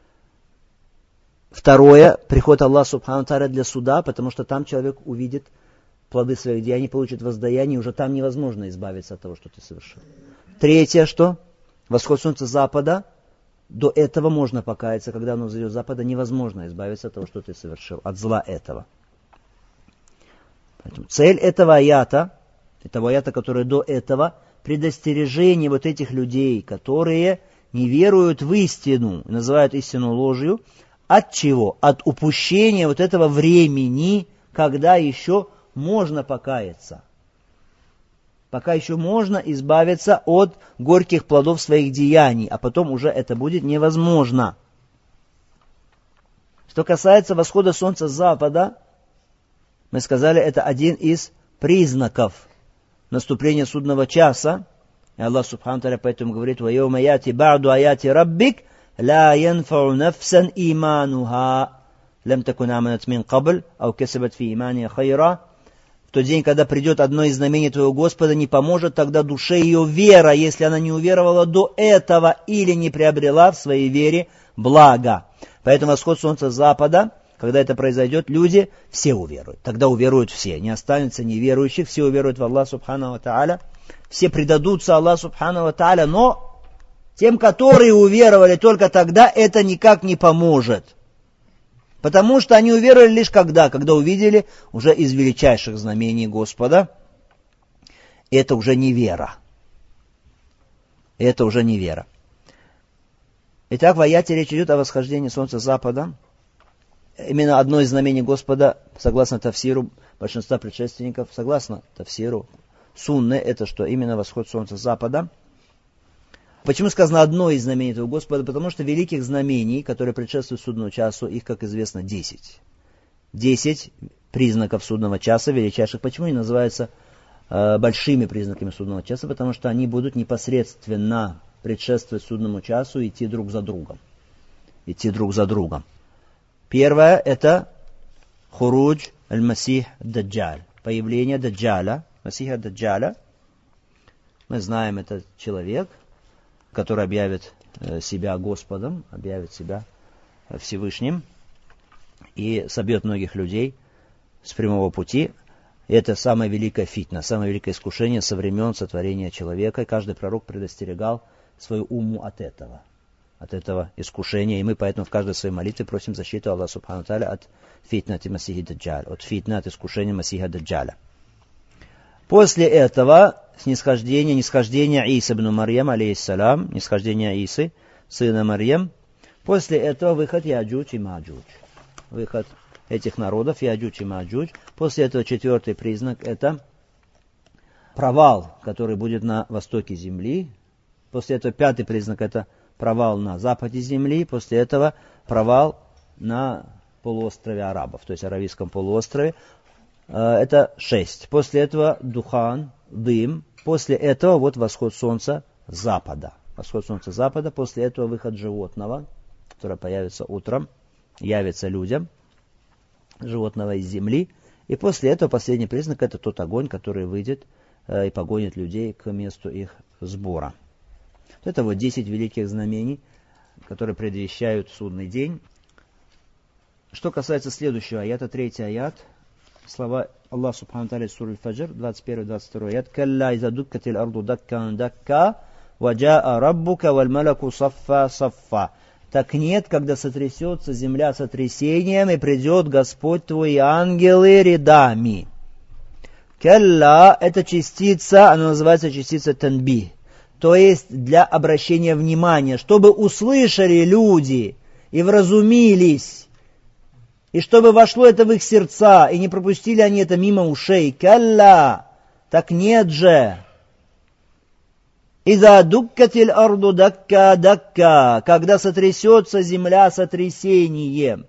Второе, приход Аллаха субхану тааля для суда, потому что там человек увидит плоды своих деяний, получит воздаяние, и уже там невозможно избавиться от того, что ты совершил. Третье, что? Восход солнца с запада. До этого можно покаяться, когда оно взойдет с запада, невозможно избавиться от того, что ты совершил, от зла этого. Поэтому цель этого аята, который до этого, предостережение вот этих людей, которые не веруют в истину, называют истину ложью. От чего? От упущения вот этого времени, когда еще можно покаяться. Пока еще можно избавиться от горьких плодов своих деяний, а потом уже это будет невозможно. Что касается восхода солнца с запада, мы сказали, это один из признаков наступление судного часа. И Аллах Субхану Тааля поэтому говорит: «Вайома яти ба'ду аяти раббик, ла янфау нафсан имануха, лям такун аманат мин кабль, ау кесабат фи имания хайра». В тот день, когда придет одно из знамений твоего Господа, не поможет тогда душе ее вера, если она не уверовала до этого или не приобрела в своей вере благо. Поэтому восход солнца с запада, когда это произойдет, люди все уверуют. Тогда уверуют все, не останется неверующих, все уверуют в Аллах Субхану ва Тааля, все предадутся Аллаху Субхану ва Тааля, но тем, которые уверовали только тогда, это никак не поможет. Потому что они уверовали лишь когда увидели уже из величайших знамений Господа. Это уже не вера. Это уже не вера. Итак, в аяте речь идет о восхождении солнца с запада. Именно одно из знамений Господа, согласно тафсиру большинства предшественников, согласно тафсиру сунны, это что именно восход солнца с запада. Почему сказано одно из знамений этого Господа? Потому что великих знамений, которые предшествуют судному часу, их, как известно, 10. 10 признаков судного часа, величайших. Почему они называются большими признаками судного часа? Потому что они будут непосредственно предшествовать судному часу и идти друг за другом. Первое – это хурудж аль-Масих ад-Даджаль. Появление Даджаля, Масиха ад-Даджаля. Мы знаем, это человек, который объявит себя Господом, объявит себя Всевышним и собьет многих людей с прямого пути. И это самая великая фитна, самое великое искушение со времен сотворения человека. И каждый пророк предостерегал свою умму от этого искушения. И мы поэтому в каждой своей молитве просим защиту Аллаха Субхану Тааля от фитна Масихи Даджаль, от фитна, от искушения Масиха Даджаля. После этого нисхождение Иса ибн Марьям, алейхиссалям, нисхождение Исы, сына Марьям. После этого выход Яджудж и Маджудж. Выход этих народов, Яджудж и Маджудж. После этого четвертый признак – это провал, который будет на востоке земли. После этого пятый признак – это провал на западе земли. После этого провал на полуострове арабов, то есть Аравийском полуострове. Это 6. После этого духан, дым. После этого вот восход солнца с запада. Восход солнца с запада. После этого выход животного, которое появится утром, явится людям, животного из земли. И после этого последний признак – это тот огонь, который выйдет и погонит людей к месту их сбора. Это вот 10 великих знамений, которые предвещают судный день. Что касается следующего аята, 3-й аят, слова Аллаха Субхану Тааля, сура Аль-Фаджр, 21-22 аят. «Калла иза дуккатил арду даккан дакка, ваджаа раббука валь маляку саффа саффа». Так нет, когда сотрясется земля сотрясением, и придет Господь твой и ангелы рядами. Калла – это частица, она называется частица танби, то есть для обращения внимания, чтобы услышали люди и вразумились, и чтобы вошло это в их сердца, и не пропустили они это мимо ушей. Калла, так нет же. Иза дуккатиль арду дакка дакка, когда сотрясется земля сотрясением.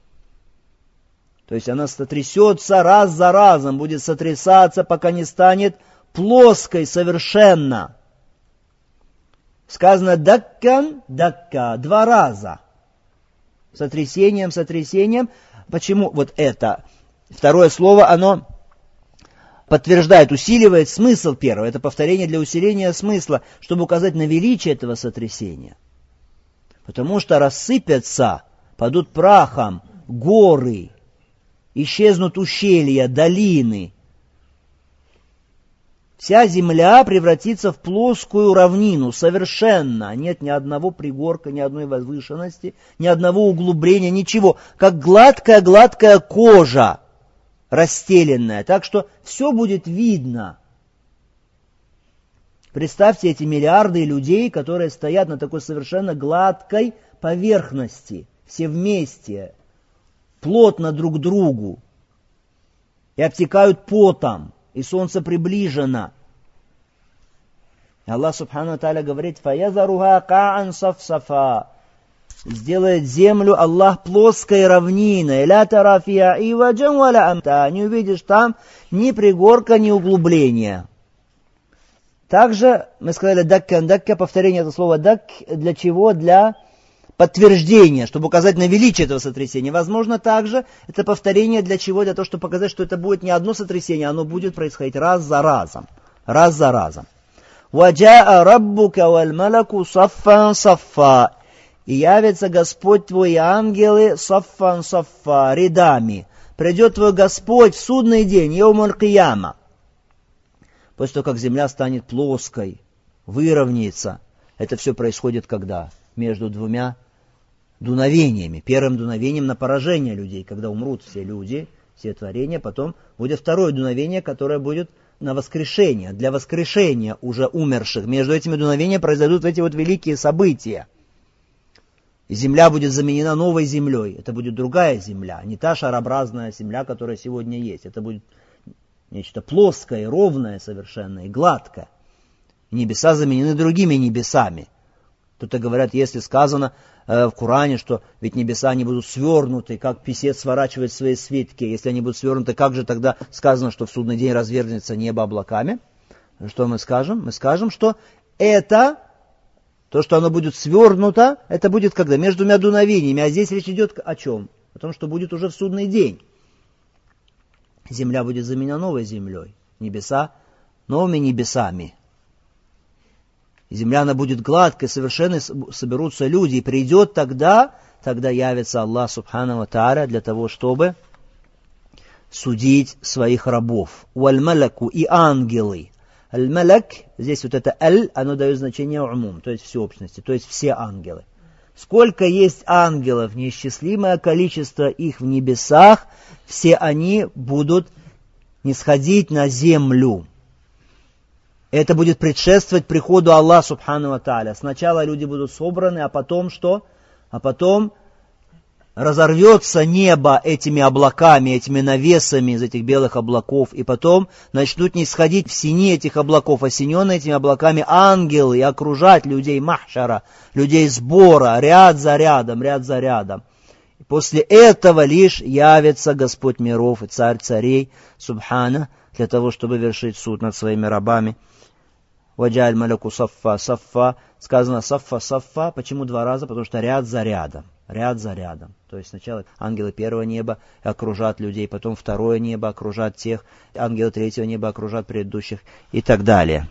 То есть она сотрясется раз за разом, будет сотрясаться, пока не станет плоской совершенно. Сказано даккан дакка, 2 раза. Сотрясением. Почему вот это? Второе слово, оно подтверждает, усиливает смысл первого. Это повторение для усиления смысла, чтобы указать на величие этого сотрясения. Потому что рассыпятся, падут прахом горы, исчезнут ущелья, долины. Вся земля превратится в плоскую равнину, совершенно. Нет ни одного пригорка, ни одной возвышенности, ни одного углубления, ничего. Как гладкая кожа, расстеленная. Так что все будет видно. Представьте эти миллиарды людей, которые стоят на такой совершенно гладкой поверхности. Все вместе, плотно друг к другу. И обтекают потом. И солнце приближено. Аллах Субхану Тааля говорит: «Фаязаруха ка'ан сафсафа». Сделает землю Аллах плоской равниной. «Ля тара фиа иваджан валя амта». Не увидишь там ни пригорка, ни углубления. Также мы сказали дакка, повторение этого слова дак, для чего? Для подтверждения, чтобы указать на величие этого сотрясения. Возможно, также это повторение для чего? Для того, чтобы показать, что это будет не одно сотрясение, оно будет происходить раз за разом. Раз за разом. «Ваджаа раббука валь малаку саффан саффа». И явится Господь твой и ангелы саффан саффа, рядами. Придет твой Господь в судный день, йаумуль кияма. После того, как земля станет плоской, выровняется. Это все происходит когда? Между двумя дуновениями. Первым дуновением на поражение людей, когда умрут все люди, все творения. Потом будет второе дуновение, которое будет на воскрешение, для воскрешения уже умерших. Между этими дуновениями произойдут эти вот великие события. И земля будет заменена новой землей. Это будет другая земля, не та шарообразная земля, которая сегодня есть. Это будет нечто плоское, ровное совершенно и гладкое. Небеса заменены другими небесами. Кто-то говорят, если сказано в Коране, что ведь небеса они будут свернуты, как писец сворачивает свои свитки. Если они будут свернуты, как же тогда сказано, что в судный день развернется небо облаками? Что мы скажем? Мы скажем, что это, то, что оно будет свернуто, это будет когда? Между двумя дуновениями. А здесь речь идет о чем? О том, что будет уже в судный день. Земля будет заменена новой землей. Небеса новыми небесами. Земля она будет гладкой, совершенно соберутся люди. И придет тогда явится Аллах Субхану ва Тааля для того, чтобы судить своих рабов. Уаль-маляку и ангелы. Аль-маляк, здесь вот это аль, оно дает значение умум, то есть всеобщности, то есть все ангелы. Сколько есть ангелов, неисчислимое количество их в небесах, все они будут нисходить на землю. Это будет предшествовать приходу Аллаха Субхану ва Тааля. Сначала люди будут собраны, а потом что? А потом разорвется небо этими облаками, этими навесами из этих белых облаков, и потом начнут нисходить в сини этих облаков, осененные этими облаками ангелы, и окружать людей махшара, людей сбора, ряд за рядом, ряд за рядом. И после этого лишь явится Господь миров и Царь царей, Субхана, для того, чтобы вершить суд над своими рабами. Ваджаль маляку саффа, саффа. Сказано саффа, саффа. Почему два раза? Потому что ряд за рядом. Ряд за рядом. То есть сначала ангелы первого неба окружат людей, потом второе небо окружат тех, ангелы третьего неба окружат предыдущих и так далее.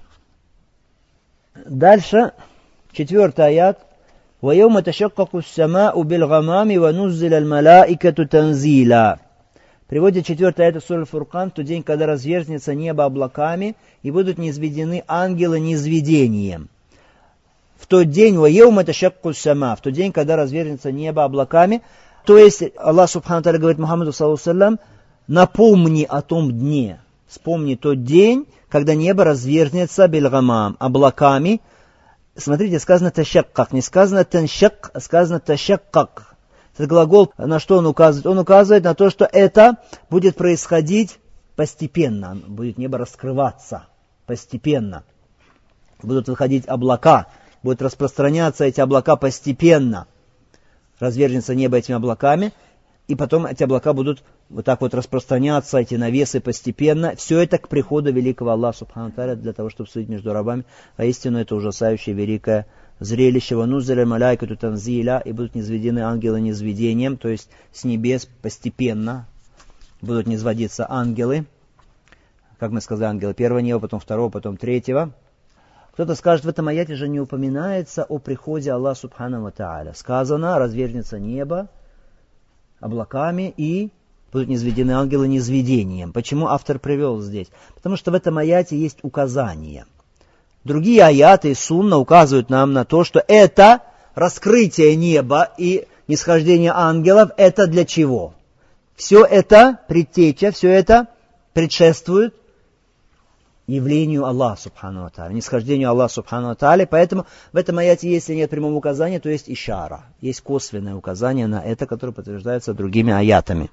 Дальше, 4-й аят. وَيَوْمَ تَشَقَّقُ السَّمَاءُ بِالْغَمَامِ وَنُزِّلَ الْمَلَائِكَةُ تَنْزِيلًا. Приводит 4-й аят Сура Фуркан, в тот день, когда разверзнется небо облаками, и будут низведены ангелы низведением. В тот день, وَيَوْمَ تَشَقُّ السَّمَاءُ, в тот день, когда разверзнется небо облаками, то есть Аллах Субхану Тааля говорит Мухаммаду саллаллаху алейхи ва саллям, напомни о том дне, вспомни тот день, когда небо разверзнется бильгамам, облаками. Смотрите, сказано ташаккак, не сказано таншак, а сказано ташаккак. Этот глагол, на что он указывает? Он указывает на то, что это будет происходить постепенно. Будет небо раскрываться постепенно. Будут выходить облака, будут распространяться эти облака постепенно. Развернется небо этими облаками, и потом эти облака будут вот так вот распространяться, эти навесы постепенно. Все это к приходу великого Аллаха Субхану Тааля для того, чтобы судить между рабами. Воистину это ужасающее великое зрелище. «Вануззиля маляйкату танзиля», и будут низведены ангелы низведением, то есть с небес постепенно будут низводиться ангелы. Как мы сказали, ангелы первого неба, потом второго, потом третьего. Кто-то скажет, в этом аяте же не упоминается о приходе Аллаха Субхану ва Тааля. Сказано, развернется небо облаками и будут низведены ангелы низведением. Почему автор привел здесь? Потому что в этом аяте есть указания. Другие аяты и сунна указывают нам на то, что это раскрытие неба и нисхождение ангелов, это для чего? Все это предтеча, все это предшествует явлению Аллаха Субхану ва Тааля, нисхождению Аллаха Субхану ва Тааля. Поэтому в этом аяте, если нет прямого указания, то есть ишара. Есть косвенное указание на это, которое подтверждается другими аятами.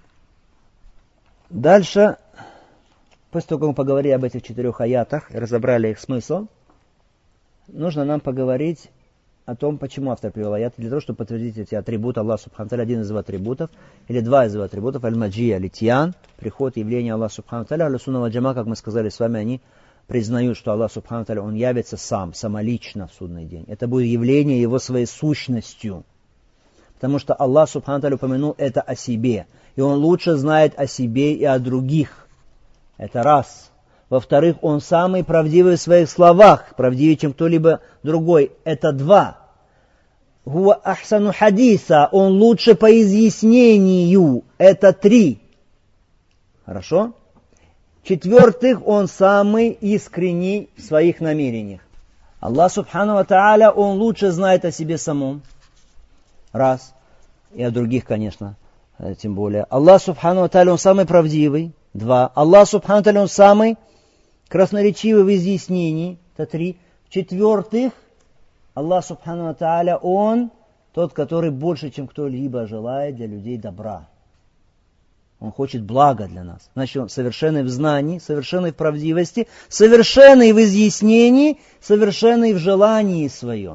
Дальше, после того, как мы поговорили об этих 4 аятах и разобрали их смысл, нужно нам поговорить о том, почему автор привел аяты, для того, чтобы подтвердить эти атрибуты Аллаха Субхану ва Тааля, один из его атрибутов, или два из его атрибутов, аль-маджи, аль-итьян, приход, явление Аллаха Субхану ва Тааля, аль-сунна валь-джама, как мы сказали с вами, они признают, что Аллах Субхану Тааля, Он явится сам, самолично в судный день. Это будет явление Его своей сущностью. Потому что Аллах Субхану Тааля упомянул это о себе. И Он лучше знает о себе и о других. Это раз. Во-вторых, Он самый правдивый в своих словах, правдивее, чем кто-либо другой. Это два. Хуа ахсану хадиса, Он лучше по изъяснению. Это три. Хорошо? В-четвертых, Он самый искренний в своих намерениях. Аллах Субхану ва Тааля, Он лучше знает о себе самом. Раз. И о других, конечно, тем более. Аллах Субхану ва Тааля, Он самый правдивый. Два. Аллах Субхану ва Тааля, Он самый красноречивый в изъяснении. Это три. В-четвертых, Аллах Субхану ва Тааля, Он тот, который больше, чем кто-либо желает для людей добра. Он хочет блага для нас. Значит, Он совершенный в знании, совершенный в правдивости, совершенный в изъяснении, совершенный в желании своем,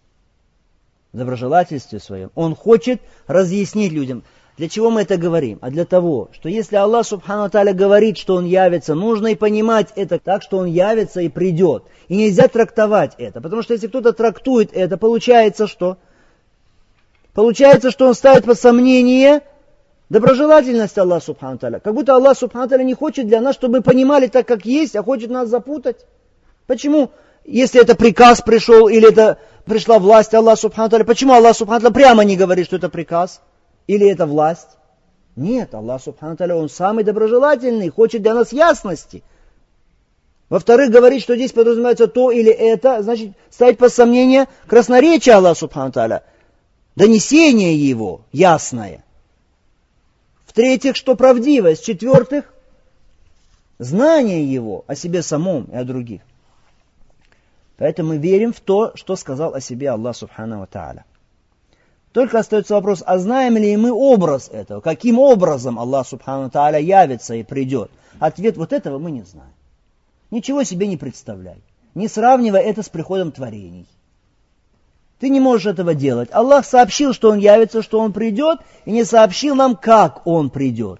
в доброжелательстве своем. Он хочет разъяснить людям. Для чего мы это говорим? А для того, что если Аллах Субхану ва Тааля говорит, что Он явится, нужно и понимать это так, что Он явится и придет. И нельзя трактовать это. Потому что если кто-то трактует это, получается что? Получается, что он ставит под сомнение доброжелательность Аллаха Субхану ва Тааля. Как будто Аллах Субхану ва Тааля не хочет для нас, чтобы мы понимали так, как есть, а хочет нас запутать. Почему? Если это приказ пришел, или это пришла власть Аллаха Субхану ва Тааля, почему Аллах Субхану ва Тааля прямо не говорит, что это приказ? Или это власть? Нет, Аллах Субхану ва Тааля, Он самый доброжелательный, хочет для нас ясности. Во-вторых, говорит, что здесь подразумевается то или это, значит, ставить под сомнение красноречие Аллаха Субхану ва Тааля, донесение Его ясное. В-третьих, что правдивость. В-четвертых, знание Его о себе самом и о других. Поэтому мы верим в то, что сказал о себе Аллах Субхану ва Тааля. Только остается вопрос, а знаем ли мы образ этого? Каким образом Аллах Субхану ва Тааля явится и придет? Ответ, вот этого мы не знаем. Ничего себе не представляй. Не сравнивай это с приходом творений. Ты не можешь этого делать. Аллах сообщил, что Он явится, что Он придет, и не сообщил нам, как Он придет.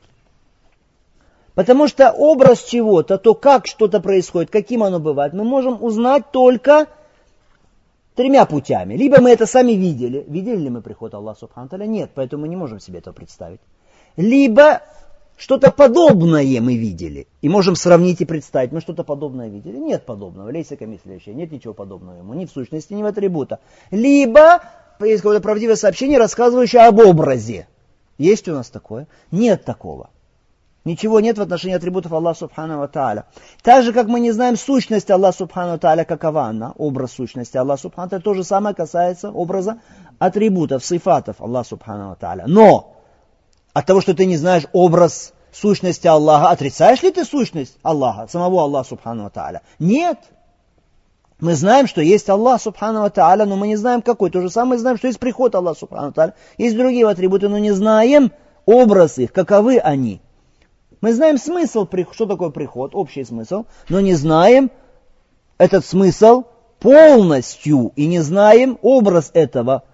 Потому что образ чего-то, то как что-то происходит, каким оно бывает, мы можем узнать только тремя путями. Либо мы это сами видели. Видели ли мы приход Аллаха Субхану ва Тааля? Нет, поэтому мы не можем себе этого представить. Либо что-то подобное мы видели. И можем сравнить и представить. Мы что-то подобное видели. Нет подобного. Лейса камислящее. Нет ничего подобного ему. Ни в сущности, ни в атрибута. Либо есть какое-то правдивое сообщение, рассказывающее об образе. Есть у нас такое? Нет такого. Ничего нет в отношении атрибутов Аллаха Субхану ва Тааля. Так же, как мы не знаем сущность Аллаха Субхану ва Тааля, какова она, образ сущности Аллаха Субхану ва Тааля, то же самое касается образа атрибутов, сифатов Аллаха Субхану ва Тааля. Но от того, что ты не знаешь образ сущности Аллаха, отрицаешь ли ты сущность Аллаха, самого Аллаха Субхану ва Тааля? Нет. Мы знаем, что есть Аллах Субхану ва Тааля, но мы не знаем какой. То же самое знаем, что есть приход Аллаха Субхану ва Тааля. Есть другие атрибуты, но не знаем образ их, каковы они. Мы знаем смысл, что такое приход, общий смысл, но не знаем этот смысл полностью и не знаем образ этого.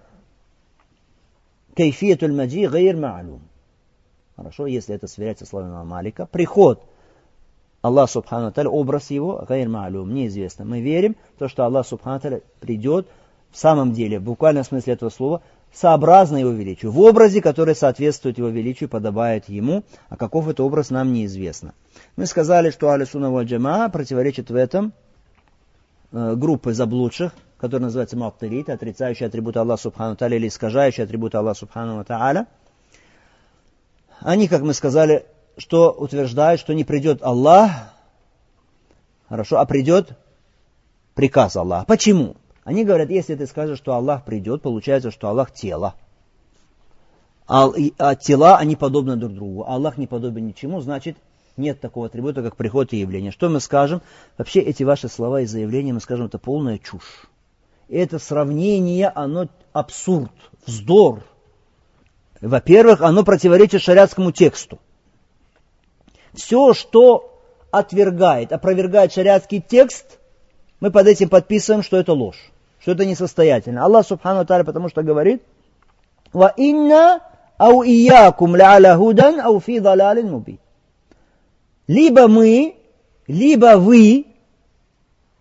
Кайфиятуль маджи гайр ма'лум. Хорошо, если это сверять со словами Малика. Приход Аллах Субхану ва Тааля, образ его гайр ма'лум, неизвестно. Мы верим в то, что Аллах Субхану ва Тааля придет в самом деле, в буквальном смысле этого слова, сообразно Его величию, в образе, который соответствует Его величию, подобает Ему, а каков это образ, нам неизвестно. Мы сказали, что Ахлю Сунна валь Джамаа противоречит в этом группы заблудших, которые называются му'аттилит, отрицающие атрибуты Аллаха Субхану ва Тааля или искажающие атрибуты Аллаха Субхану ва Тааля. Они, как мы сказали, что утверждают, что не придет Аллах, хорошо, а придет приказ Аллаха. Почему? Они говорят, если ты скажешь, что Аллах придет, получается, что Аллах тело. А тела, они подобны друг другу. А Аллах не подобен ничему, значит, нет такого атрибута, как приход и явление. Что мы скажем? Вообще, эти ваши слова и заявления, мы скажем, это полная чушь. И это сравнение, оно абсурд, вздор. Во-первых, оно противоречит шариатскому тексту. Все, что опровергает шариатский текст, мы под этим подписываем, что это ложь, что это несостоятельно. Аллах Субхану ва Тааля потому что говорит: «Ва инна ау иякум ля худан ау фи далалин мубин». Либо мы, либо вы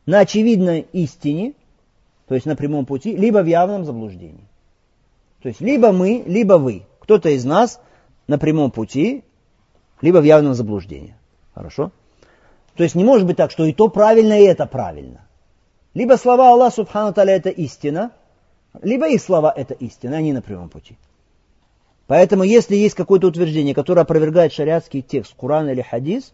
на очевидной истине, то есть на прямом пути, либо в явном заблуждении. То есть либо мы, либо вы. Кто-то из нас на прямом пути, либо в явном заблуждении. Хорошо? То есть не может быть так, что и то правильно, и это правильно. Либо слова Аллаха Субхану Тааля это истина, либо их слова это истина, они на прямом пути. Поэтому если есть какое-то утверждение, которое опровергает шариатский текст, Коран или хадис,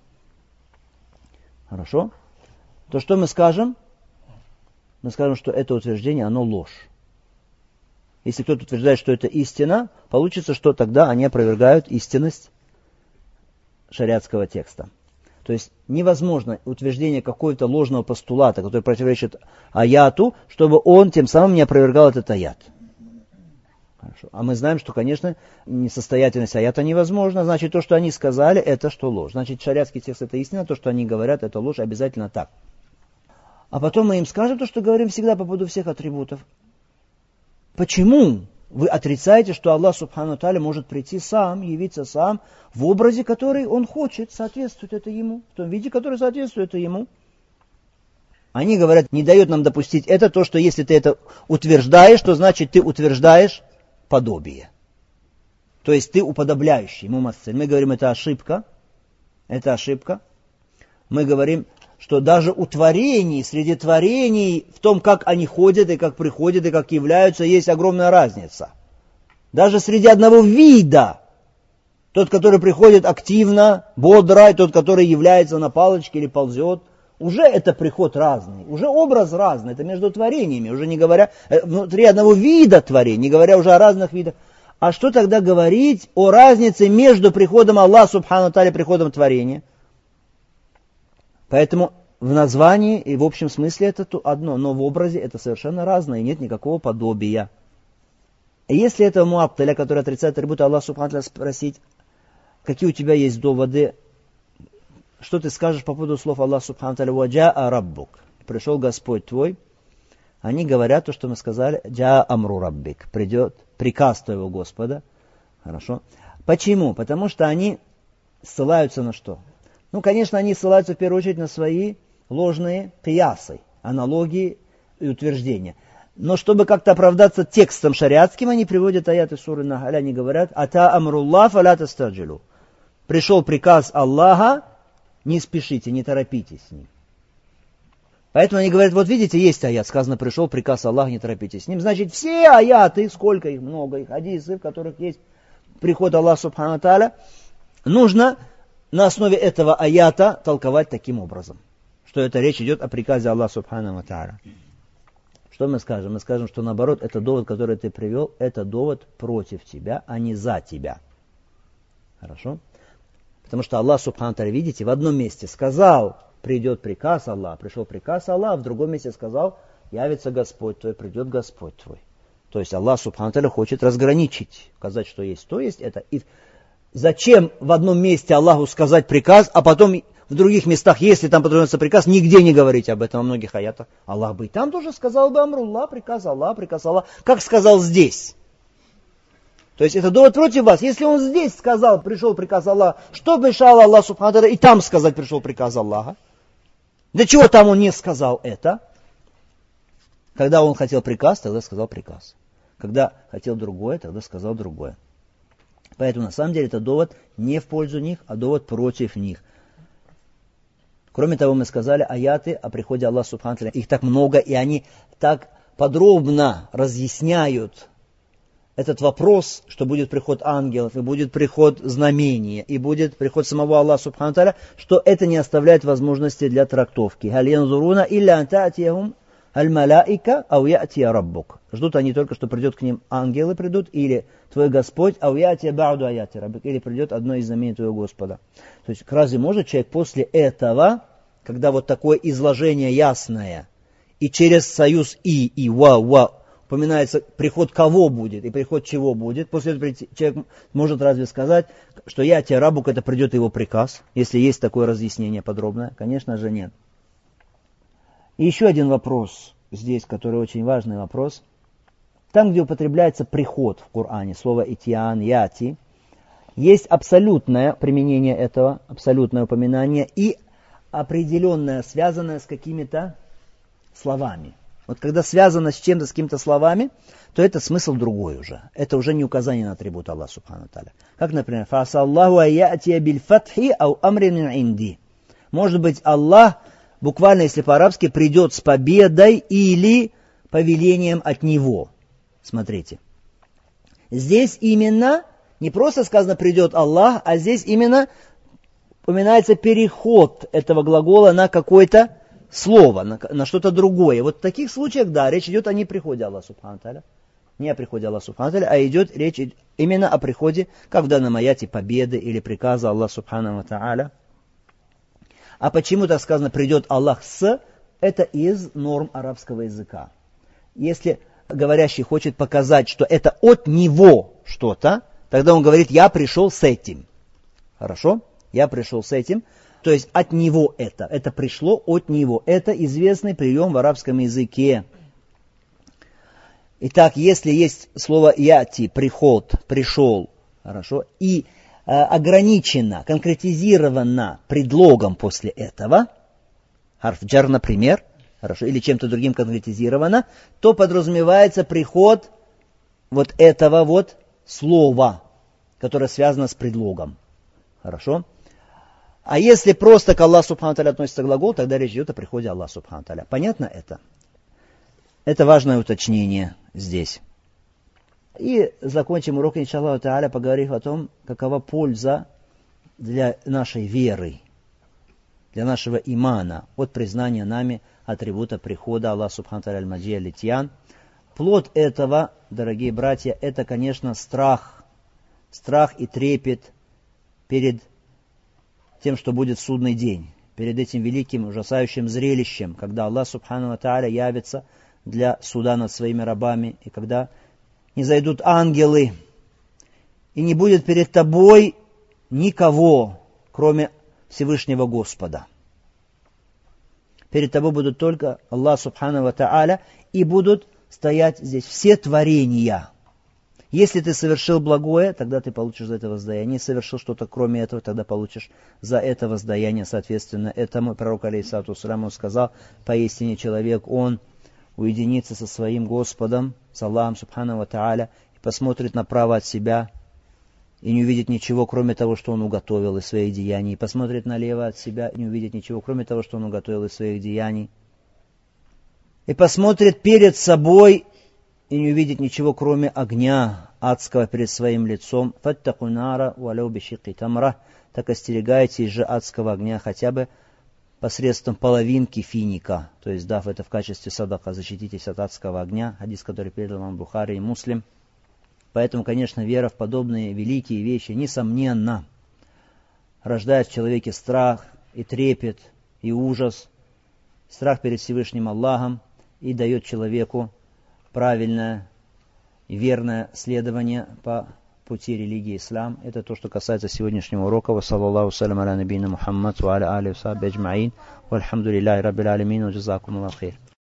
хорошо, то что мы скажем? Мы скажем, что это утверждение, оно ложь. Если кто-то утверждает, что это истина, получится, что тогда они опровергают истинность шариатского текста. То есть невозможно утверждение какого-то ложного постулата, который противоречит аяту, чтобы он тем самым не опровергал этот аят. Хорошо. А мы знаем, что, конечно, несостоятельность аята невозможна. Значит, то, что они сказали, это что ложь. Значит, шариатский текст это истина, то, что они говорят, это ложь, обязательно так. А потом мы им скажем то, что говорим всегда по поводу всех атрибутов. Почему вы отрицаете, что Аллах Субхану Тааля может прийти сам, явиться сам, в образе, который Он хочет, соответствует это Ему, в том виде, который соответствует это Ему? Они говорят, не дает нам допустить это, то, что если ты это утверждаешь, то значит ты утверждаешь подобие. То есть ты уподобляющий, мумассиль. Мы говорим, это ошибка. Это ошибка. Мы говорим, что даже у творений, среди творений, в том, как они ходят, и как приходят, и как являются, есть огромная разница. Даже среди одного вида. Тот, который приходит активно, бодро, и тот, который является на палочке или ползет, уже это приход разный, уже образ разный, это между творениями, уже не говоря, внутри одного вида творений, не говоря уже о разных видах. А что тогда говорить о разнице между приходом Аллаха Субхану Тааля и приходом творения? Поэтому в названии и в общем смысле это одно, но в образе это совершенно разное, и нет никакого подобия. И если этого муаттиля, который отрицает атрибуты Аллаха Субхану Тааля, спросить, какие у тебя есть доводы, что ты скажешь по поводу слов Аллаха Субхану Тааля, «Ваджаа раббук», пришел Господь твой, они говорят то, что мы сказали, «Джаа амру раббик», придет приказ твоего Господа. Хорошо. Почему? Потому что они ссылаются на что? Ну, конечно, они ссылаются в первую очередь на свои ложные киясы, аналогии и утверждения. Но чтобы как-то оправдаться текстом шариатским, они приводят аяты суры Нахаль, они говорят, «Ата амруллах фаля тастаджилу». Пришел приказ Аллаха, не спешите, не торопитесь с ним. Поэтому они говорят, вот видите, есть аят, сказано, пришел приказ Аллаха, не торопитесь с ним. Значит, все аяты, сколько их, много их, хадисы, в которых есть приход Аллаха Субхану Тааля, нужно на основе этого аята толковать таким образом, что это речь идет о приказе Аллаха Субхану Тааля. Что мы скажем? Мы скажем, что наоборот, это довод, который ты привел, это довод против тебя, а не за тебя. Хорошо? Потому что Аллах Субхану Тааля, видите, в одном месте сказал, придет приказ Аллаха, пришел приказ Аллаха, в другом месте сказал, явится Господь твой, придет Господь твой. То есть Аллах Субхану Тааля хочет разграничить, сказать, что есть то, есть это. И зачем в одном месте Аллаху сказать приказ, а потом в других местах, если там подразумевается приказ, нигде не говорить об этом, во многих аятах. Аллах бы и там тоже сказал бы амруллах, приказ Аллах, как сказал здесь. То есть это довод против вас. Если он здесь сказал, пришел приказ Аллаха, что мешало Аллаху Субхану Тааля и там сказать, пришел приказ Аллаха? Для чего там он не сказал это? Когда он хотел приказ, тогда сказал приказ. Когда хотел другое, тогда сказал другое. Поэтому на самом деле это довод не в пользу них, а довод против них. Кроме того, мы сказали аяты о приходе Аллаха Субхану Тааля. Их так много, и они так подробно разъясняют этот вопрос, что будет приход ангелов, и будет приход знамения, и будет приход самого Аллаха Субхану Тааля, что это не оставляет возможности для трактовки. «Халь янзуруна илля ан та'тияхум аль-малаика ау я'тия раббук». Ждут они только, что придет к ним ангелы придут, или твой Господь, ау я'тия ба'ду аяти раббик, или придет одно из знамений твоего Господа. То есть разве может человек после этого, когда вот такое изложение ясное, и через союз и ва, упоминается приход кого будет и приход чего будет. После этого человек может разве сказать, что я'тия раббук, это придет его приказ, если есть такое разъяснение подробное? Конечно же нет. И еще один вопрос здесь, который очень важный вопрос. Там, где употребляется приход в Коране, слово итьян, яти, есть абсолютное применение этого, абсолютное упоминание и определенное, связанное с какими-то словами. Вот когда связано с чем-то, с какими-то словами, то это смысл другой уже. Это уже не указание на атрибут Аллаха субхану тааля. Как, например, «Фасаллаху айятия бильфатхи ау амрин мин инди». Может быть, Аллах, буквально если по-арабски, придет с победой или повелением от Него. Смотрите. Здесь именно, не просто сказано «придет Аллах», а здесь именно упоминается переход этого глагола на какое-то слово, на что-то другое. Вот в таких случаях, да, речь идет о не приходе Аллаха субхану тааля. Не о приходе Аллаха субхану тааля, а идет речь именно о приходе, как в данном аяте, победы или приказа Аллаха субхану тааля. А почему так сказано «придет Аллах с», это из норм арабского языка. Если говорящий хочет показать, что это от него что-то, тогда он говорит «я пришел с этим». Хорошо? Я пришел с этим. То есть от него это пришло от него. Это известный прием в арабском языке. Итак, если есть слово «яти», приход, пришел, хорошо, и ограничено, конкретизировано предлогом после этого, харф джар, например, хорошо, или чем-то другим конкретизировано, то подразумевается приход вот этого вот слова, которое связано с предлогом. Хорошо? А если просто к Аллаху субхану тааля относится глагол, тогда речь идет о приходе Аллаха субхану тааля. Понятно это? Это важное уточнение здесь. И закончим урок, иншаллаху тааля, поговорив о том, какова польза для нашей веры, для нашего имана от признания нами атрибута прихода Аллаха субхану тааля аль-маджи аль-итьян. Плод этого, дорогие братья, это, конечно, страх и трепет перед тем, что будет судный день, перед этим великим ужасающим зрелищем, когда Аллах субхану тааля явится для суда над своими рабами, и когда не зайдут ангелы, и не будет перед тобой никого, кроме Всевышнего Господа. Перед тобой будут только Аллах субхану тааля, и будут стоять здесь все творения. Если ты совершил благое, тогда ты получишь за это воздаяние. Если совершил что-то кроме этого, тогда получишь за это воздаяние. Соответственно, этому пророк алейхиссалату вассалям сказал: поистине человек, он уединится со своим Господом, с Аллахом субхану ва тааля, и посмотрит направо от себя, и не увидит ничего, кроме того, что он уготовил из своих деяний. И посмотрит налево от себя, и не увидит ничего, кроме того, что он уготовил из своих деяний. И посмотрит перед собой, и не увидит ничего, кроме огня адского перед своим лицом. «Фаттаку нара валяу бишикки тамра». Так остерегайтесь же адского огня хотя бы посредством половинки финика. То есть, дав это в качестве садака, защититесь от адского огня. Хадис, который передал нам Бухари и Муслим. Поэтому, конечно, вера в подобные великие вещи, несомненно, рождает в человеке страх и трепет, и ужас. Страх перед Всевышним Аллахом, и дает человеку правильное и верное следование по пути религии ислам. Это то, что касается сегодняшнего урока. Ва саллаллаху салям аля набийна Мухаммад ва аля алихи ва сахбихи аджмаин. Вальхамдулиллахи раббил алямин. Ва джазакумуллаху хейр.